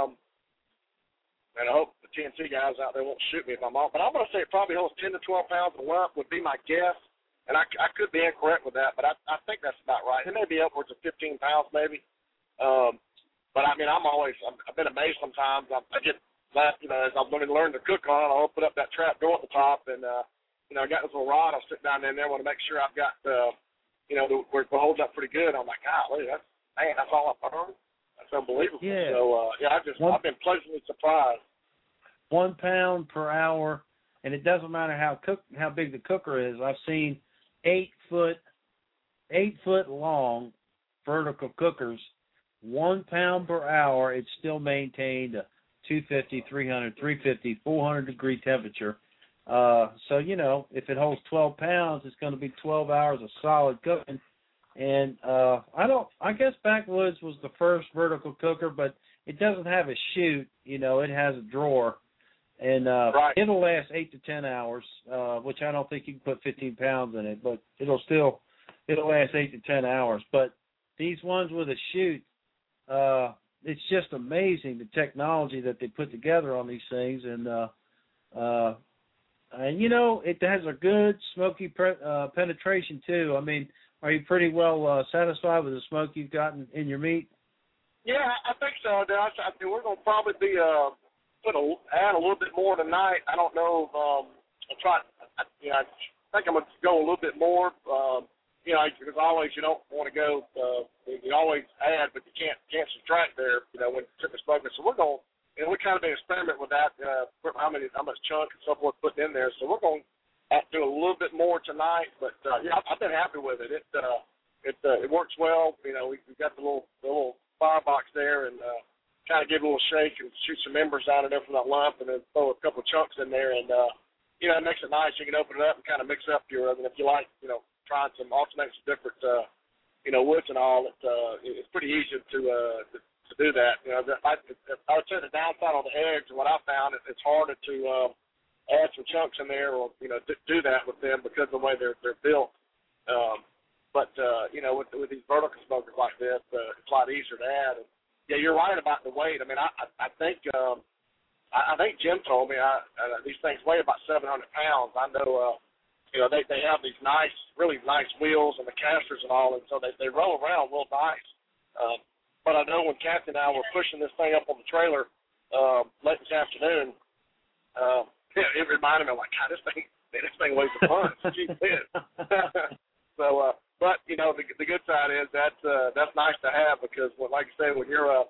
Speaker 3: and I hope the TNT guys out there won't shoot me if I'm off, but I'm going to say it probably holds 10 to 12 pounds a lump would be my guess. And I could be incorrect with that, but I think that's about right. It may be upwards of 15 pounds maybe. But, I mean, I've been amazed sometimes. I get that, as I've learned to cook on, I'll open up that trap door at the top, and, I got this little rod. I'll sit down in there. I want to make sure I've got, where it holds up pretty good. I'm like, golly, that's all I burned. That's unbelievable.
Speaker 2: Yeah.
Speaker 3: So, I've been pleasantly surprised.
Speaker 2: 1 pound per hour, and it doesn't matter how big the cooker is. I've seen 8 foot long vertical cookers, 1 pound per hour. It's still maintained a 250, 300, 350, 400 degree temperature. So, if it holds 12 pounds, it's going to be 12 hours of solid cooking. And I guess Backwoods was the first vertical cooker, but it doesn't have a chute. You know, it has a drawer. And
Speaker 3: right.
Speaker 2: It'll last 8 to 10 hours, which I don't think you can put 15 pounds in it, but it'll last 8 to 10 hours. But these ones with a chute, it's just amazing the technology that they put together on these things. And you know, it has a good smoky penetration too. I mean, are you pretty well satisfied with the smoke you've gotten in your meat?
Speaker 3: Yeah, I think so. I think we're going to probably be add a little bit more tonight. I don't know. I think I'm going to go a little bit more. You know, because always you don't want to go. You always add, but you can't subtract there. You know, when chicken smoking. So we're going. And we kind of been experiment with that. How much chunk and so forth put in there. So we're going to do a little bit more tonight. But yeah, I've been happy with it. It works well. You know, we've got the little firebox there and kind of give it a little shake and shoot some embers out of there from that lump and then throw a couple of chunks in there. And, you know, it makes it nice. You can open it up and kind of mix up your, and if you like, you know, trying some, alternate some different, you know, woods and all, it's pretty easy to do that. You know, I would say the downside on the eggs, and what I found, it's harder to add some chunks in there or, you know, do that with them because of the way they're built. But you know, with these vertical smokers like this, it's a lot easier to add. And, yeah, you're right about the weight. I mean, I think Jim told me these things weigh about 700 pounds. I know, you know, they have these nice, really nice wheels and the casters and all, and so they roll around real nice. But I know when Kathy and I were pushing this thing up on the trailer late this afternoon, it reminded me, like, God, this thing weighs a ton. Gee whiz. So, but you know, the good side is that's nice to have because, like I say, when you're out,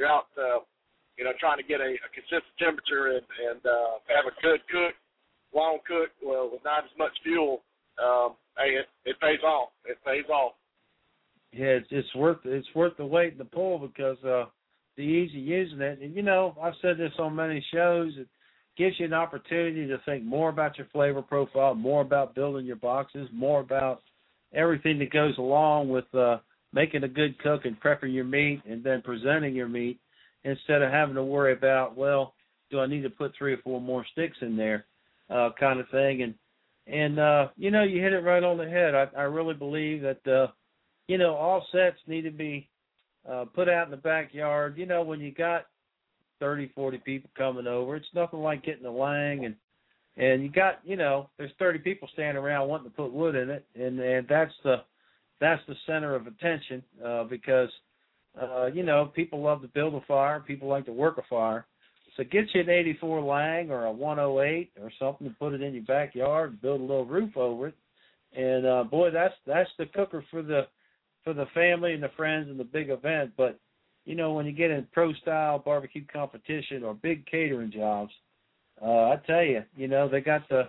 Speaker 3: you know, trying to get a consistent temperature and have a good cook, long cook, well, with not as much fuel, hey, it pays off. It pays off.
Speaker 2: Yeah, it's worth the wait and the pull because the easy using it. And you know, I've said this on many shows. It gives you an opportunity to think more about your flavor profile, more about building your boxes, more about everything that goes along with making a good cook and prepping your meat and then presenting your meat instead of having to worry about, well, do I need to put 3 or 4 more sticks in there kind of thing. And you know, you hit it right on the head. I really believe that, you know, all sets need to be put out in the backyard. You know, when you got 30, 40 people coming over, it's nothing like getting a lang and you got, you know, there's 30 people standing around wanting to put wood in it, and that's the center of attention because, you know, people love to build a fire, people like to work a fire. So get you an 84 lang or a 108 or something to put it in your backyard and build a little roof over it. And boy, that's the cooker for the family and the friends and the big event. But you know, when you get in pro style barbecue competition or big catering jobs, I tell you, you know, they got the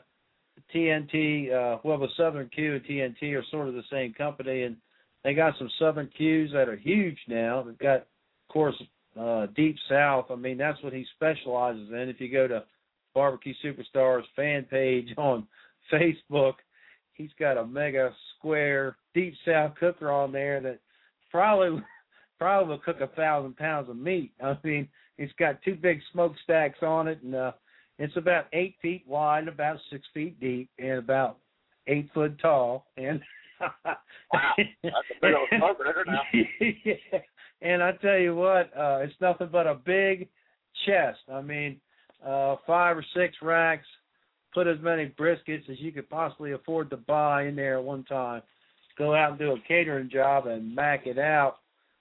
Speaker 2: TNT, well, the Southern Q and TNT are sort of the same company, and they got some Southern Qs that are huge now. They've got, of course, Deep South. I mean, that's what he specializes in. If you go to Barbecue Superstars fan page on Facebook, he's got a mega square Deep South cooker on there that probably will cook 1,000 pounds of meat. I mean, it's got 2 big smokestacks on it, and it's about 8 feet wide, about 6 feet deep, and about 8 foot tall. And
Speaker 3: wow, that's a big old smoker there now.
Speaker 2: Yeah. And I tell you what, it's nothing but a big chest. I mean, 5 or 6 racks. Put as many briskets as you could possibly afford to buy in there at one time. Go out and do a catering job and mack it out.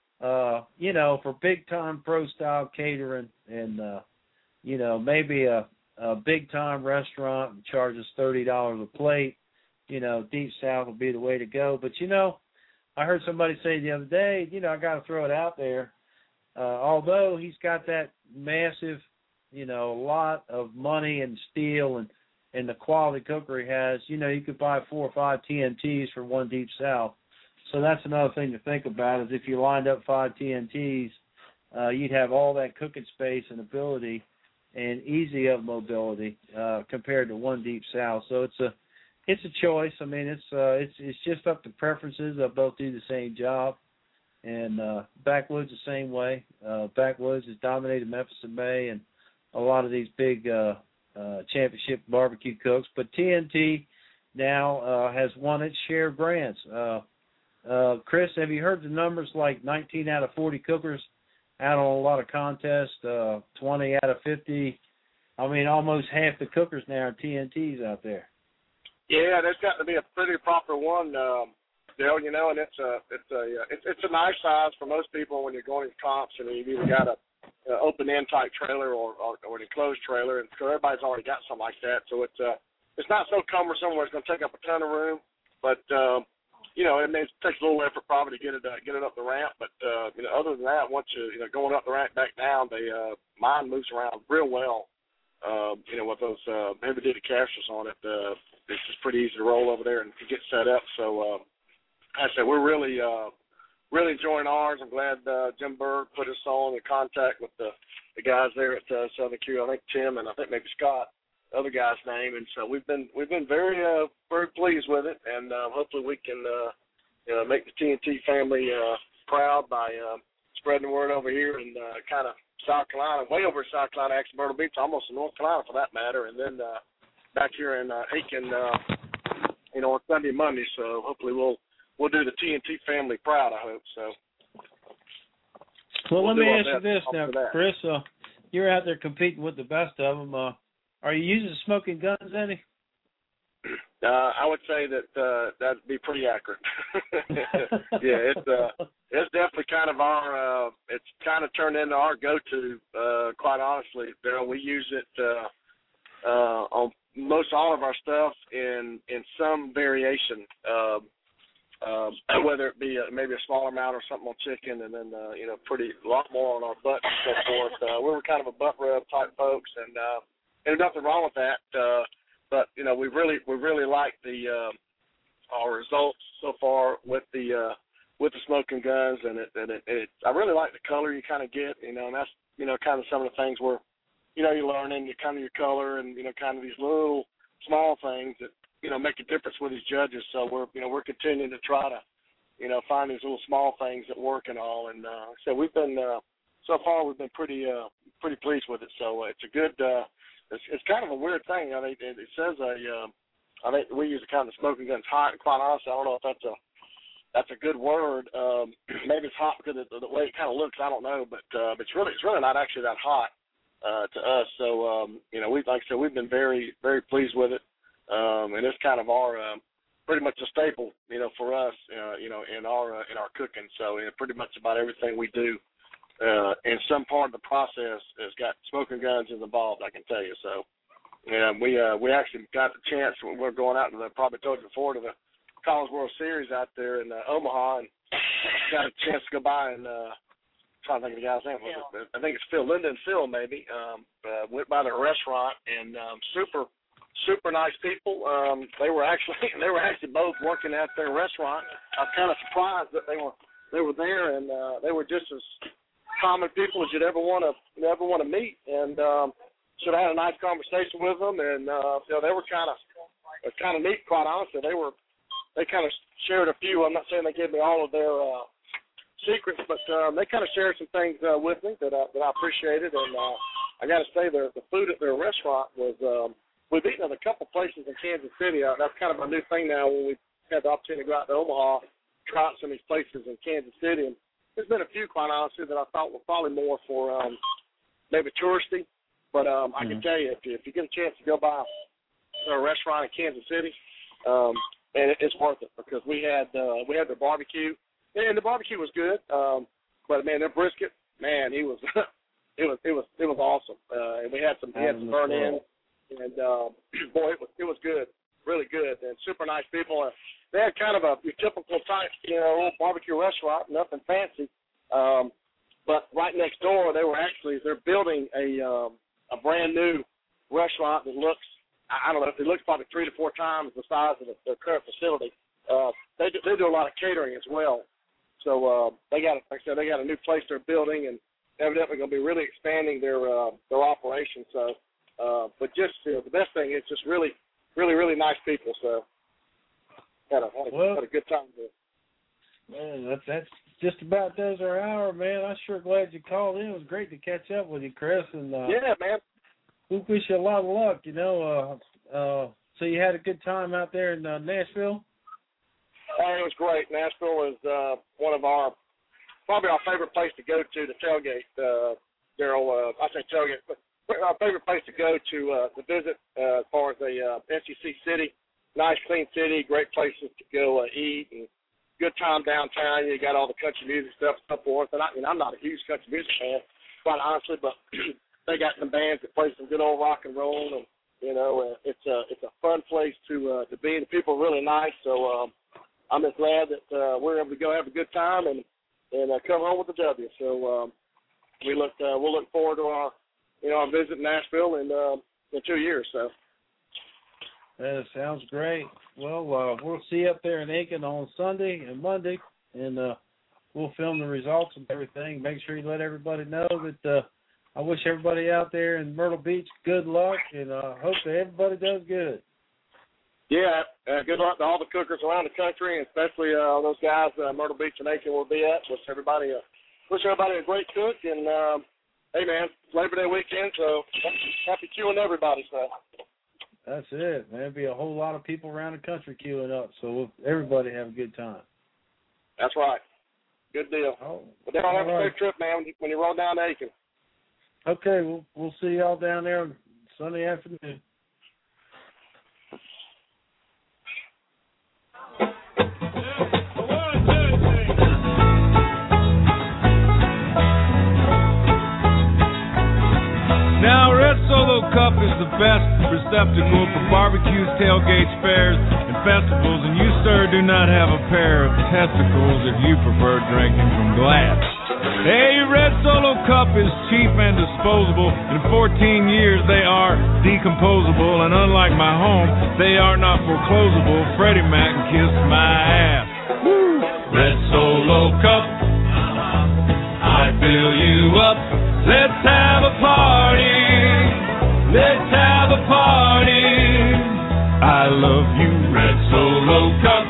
Speaker 2: You know, for big-time pro-style catering and, you know, maybe a big-time restaurant charges $30 a plate, you know, Deep South will be the way to go. But, you know, I heard somebody say the other day, you know, I got to throw it out there. Although he's got that massive, you know, lot of money and steel and the quality cooker he has, you know, you could buy 4 or 5 TNTs for one Deep South. So that's another thing to think about is if you lined up 5 TNTs, you'd have all that cooking space and ability and easy of mobility compared to one Deep South. So it's a choice. I mean, it's just up to preferences. They'll both do the same job. And Backwoods the same way. Backwoods has dominated Memphis in May and a lot of these big championship barbecue cooks. But TNT now has won its share of brands. Chris, have you heard the numbers, like 19 out of 40 cookers out on a lot of contests, 20 out of 50? I mean, almost half the cookers now are TNTs out there.
Speaker 3: Yeah, there's got to be a pretty proper one, Dale. You know, and it's a nice size for most people when you're going to comps, and you've either got a open end type trailer or an enclosed trailer, and so everybody's already got something like that. So it's not so cumbersome where it's going to take up a ton of room, but you know, it takes a little effort probably to get it up the ramp. But you know, other than that, once you know going up the ramp back down, mine moves around real well. You know, with those heavy duty casters on it, it's just pretty easy to roll over there and to get set up. So I said we're really enjoying ours. I'm glad Jim Berg put us on in contact with the guys there at Southern Q. I think Tim and I think maybe Scott, the other guy's name. And so we've been very pleased with it, and hopefully we can you know, make the TNT family proud by spreading the word over here and kind of South Carolina, way over South Carolina, actually Myrtle Beach, almost in North Carolina for that matter, and then back here in Aiken, you know, on Sunday and Monday. So hopefully we'll do the TNT family proud, I hope. So.
Speaker 2: Well, let me ask you this now, Chris. You're out there competing with the best of them. Are you using smoking guns any?
Speaker 3: I would say that that'd be pretty accurate. Yeah, it's definitely kind of our it's kind of turned into our go-to. Quite honestly, Daryl, we use it on most all of our stuff in some variation. Whether it be maybe a smaller amount or something on chicken, and then you know, a lot more on our butt and so forth. We were kind of a butt rub type folks, and there's nothing wrong with that. But you know, we really like our results so far with the smoking guns, and I really like the color you kind of get, you know, and that's, you know, kind of some of the things where, you know, you're learning your color, and you know, kind of these little small things that, you know, make a difference with these judges. So we're continuing to try to, you know, find these little small things that work and all. And so we've been so far we've been pretty pleased with it. So it's a good. It's kind of a weird thing. I mean, it says I think we use the kind of smoking guns hot. And quite honestly, I don't know if that's a good word. Maybe it's hot because of the way it kind of looks. I don't know, but it's really not actually that hot to us. So you know, like I said, we've been very pleased with it. And it's kind of our pretty much a staple, you know, for us, you know, in our cooking. So you know, pretty much about everything we do in some part of the process has got smoking guns involved, I can tell you. So yeah, we actually got the chance when we're going out to probably told you before, to the College World Series out there in Omaha, and got a chance to go by and trying to think of the guy's name. I think it's Phil, Linda and Phil maybe. Went by their restaurant, and super nice people. They were actually both working at their restaurant. I was kind of surprised that they were there, and they were just as common people as you'd ever want to meet. And should have had a nice conversation with them, and you know, they were kind of neat. Quite honestly, they kind of shared a few. I'm not saying they gave me all of their secrets, but they kind of shared some things with me that I appreciated. And I got to say, the food at their restaurant was. We've eaten at a couple places in Kansas City. That's kind of a new thing now when we had the opportunity to go out to Omaha, try out some of these places in Kansas City. And there's been a few, quite honestly, that I thought were probably more for maybe touristy. But I can tell you, if you get a chance to go by a restaurant in Kansas City, and it's worth it, because we had their barbecue, and the barbecue was good. But man, their brisket, man, it was awesome. And we had some burn-in. And, boy, it was good, really good, and super nice people. They had kind of your typical type, you know, little barbecue restaurant, nothing fancy. But right next door, they're building a brand new restaurant that looks, I don't know, it looks probably 3 to 4 times the size of their current facility. They do a lot of catering as well. So like I said, they got a new place they're building, and evidently going to be really expanding their operation. So. But just the best thing is just really really, really nice people. So had a good time there.
Speaker 2: Man, that's just about does our hour, man. I'm sure glad you called in. It was great to catch up with you, Chris. And
Speaker 3: yeah, man.
Speaker 2: We wish you a lot of luck. So you had a good time out there in Nashville?
Speaker 3: It was great. Nashville was one of probably our favorite place to go to tailgate. Daryl, I say tailgate, but our favorite place to go to visit as far as a SEC city. Nice, clean city, great places to go eat, and good time downtown. You got all the country music stuff and so forth. And I'm not a huge country music fan, quite honestly, but they got some bands that play some good old rock and roll, and it's a fun place to be. The people are really nice, so I'm just glad that we're able to go have a good time and come home with a W. So we'll look forward to our visit in Nashville in 2 years. So
Speaker 2: that sounds great. Well, we'll see you up there in Aiken on Sunday and Monday, and we'll film the results and everything. Make sure you let everybody know that I wish everybody out there in Myrtle Beach good luck, and hope that everybody does good.
Speaker 3: Yeah, good luck to all the cookers around the country, and especially those guys Myrtle Beach and Aiken will be at. Wish everybody a great cook, and hey, man, it's Labor Day weekend, so happy queuing everybody. So
Speaker 2: that's it, man. There'll be a whole lot of people around the country queuing up, so everybody have a good time.
Speaker 3: That's right. Good deal.
Speaker 2: Oh,
Speaker 3: but then I'll have a safe trip, man, when you roll down to Aiken.
Speaker 2: Okay, we'll see y'all down there on Sunday afternoon.
Speaker 4: Now, Red Solo Cup is the best receptacle for barbecues, tailgates, fairs, and festivals, and you, sir, do not have a pair of testicles if you prefer drinking from glass. Hey, Red Solo Cup is cheap and disposable. In 14 years, they are decomposable, and unlike my home, they are not foreclosable. Freddie Mac kissed my ass. Woo! Red Solo Cup, I fill you up. Let's have a party. Let's have a party. I love you, Red Solo Cup.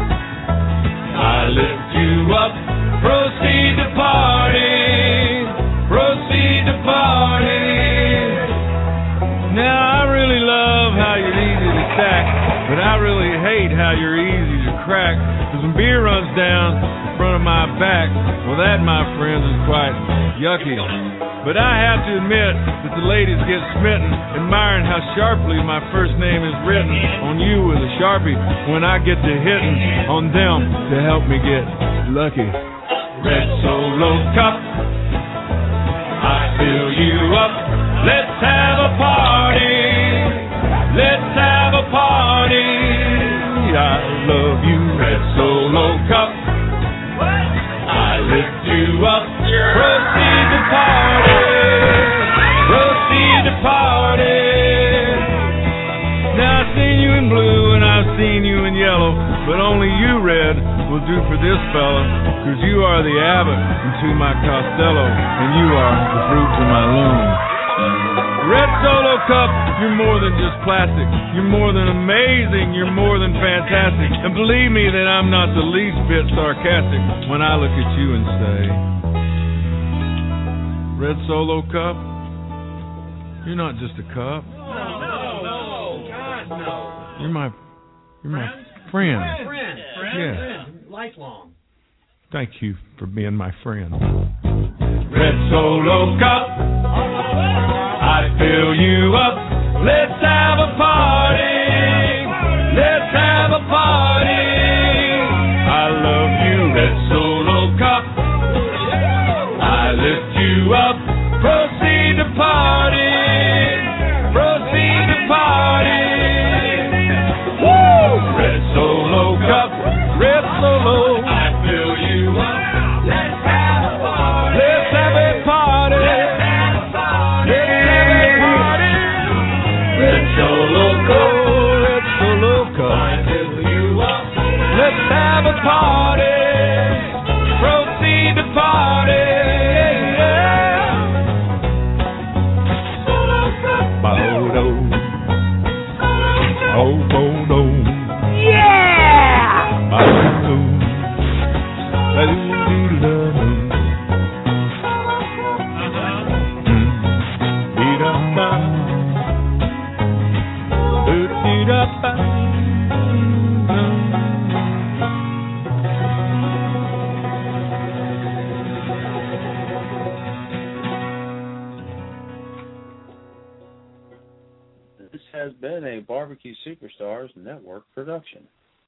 Speaker 4: I lift you up. Proceed to party. Proceed to party. Now, I really love how you're easy to stack, but I really hate how you're easy to crack. Because when beer runs down the front of my back, well, that, my friends, is quite yucky. But I have to admit that the ladies get smitten, admiring how sharply my first name is written on you with a Sharpie when I get to hitting on them to help me get lucky. Red Solo Cup, I fill you up. Let's have a party. Let's have a party. I love you, Red Solo Cup. I lift you up. Proceed to party. Proceed to party. Now I've seen you in blue and I've seen you in yellow, but only you, Red, will do for this fella, 'cause you are the Abbott to my Costello, and you are the fruit to my loom. Red Solo Cup, you're more than just plastic. You're more than amazing. You're more than fantastic. And believe me that I'm not the least bit sarcastic when I look at you and say, Red Solo Cup, you're not just a cup.
Speaker 5: No, God, no.
Speaker 4: You're my friend.
Speaker 5: Friend. Lifelong.
Speaker 4: Thank you for being my friend. Red Solo Cup, I fill you up. Let's have a party. Let's have a party. I love you, Red Solo Cup. I lift you up. Proceed to party. Proceed to party. Woo! Red Solo Cup. Red Solo. I fill you up. Let's have a party. Let's have a party. Let's have a party. Let's have a party. Red
Speaker 2: has been a Barbecue Superstars Network production.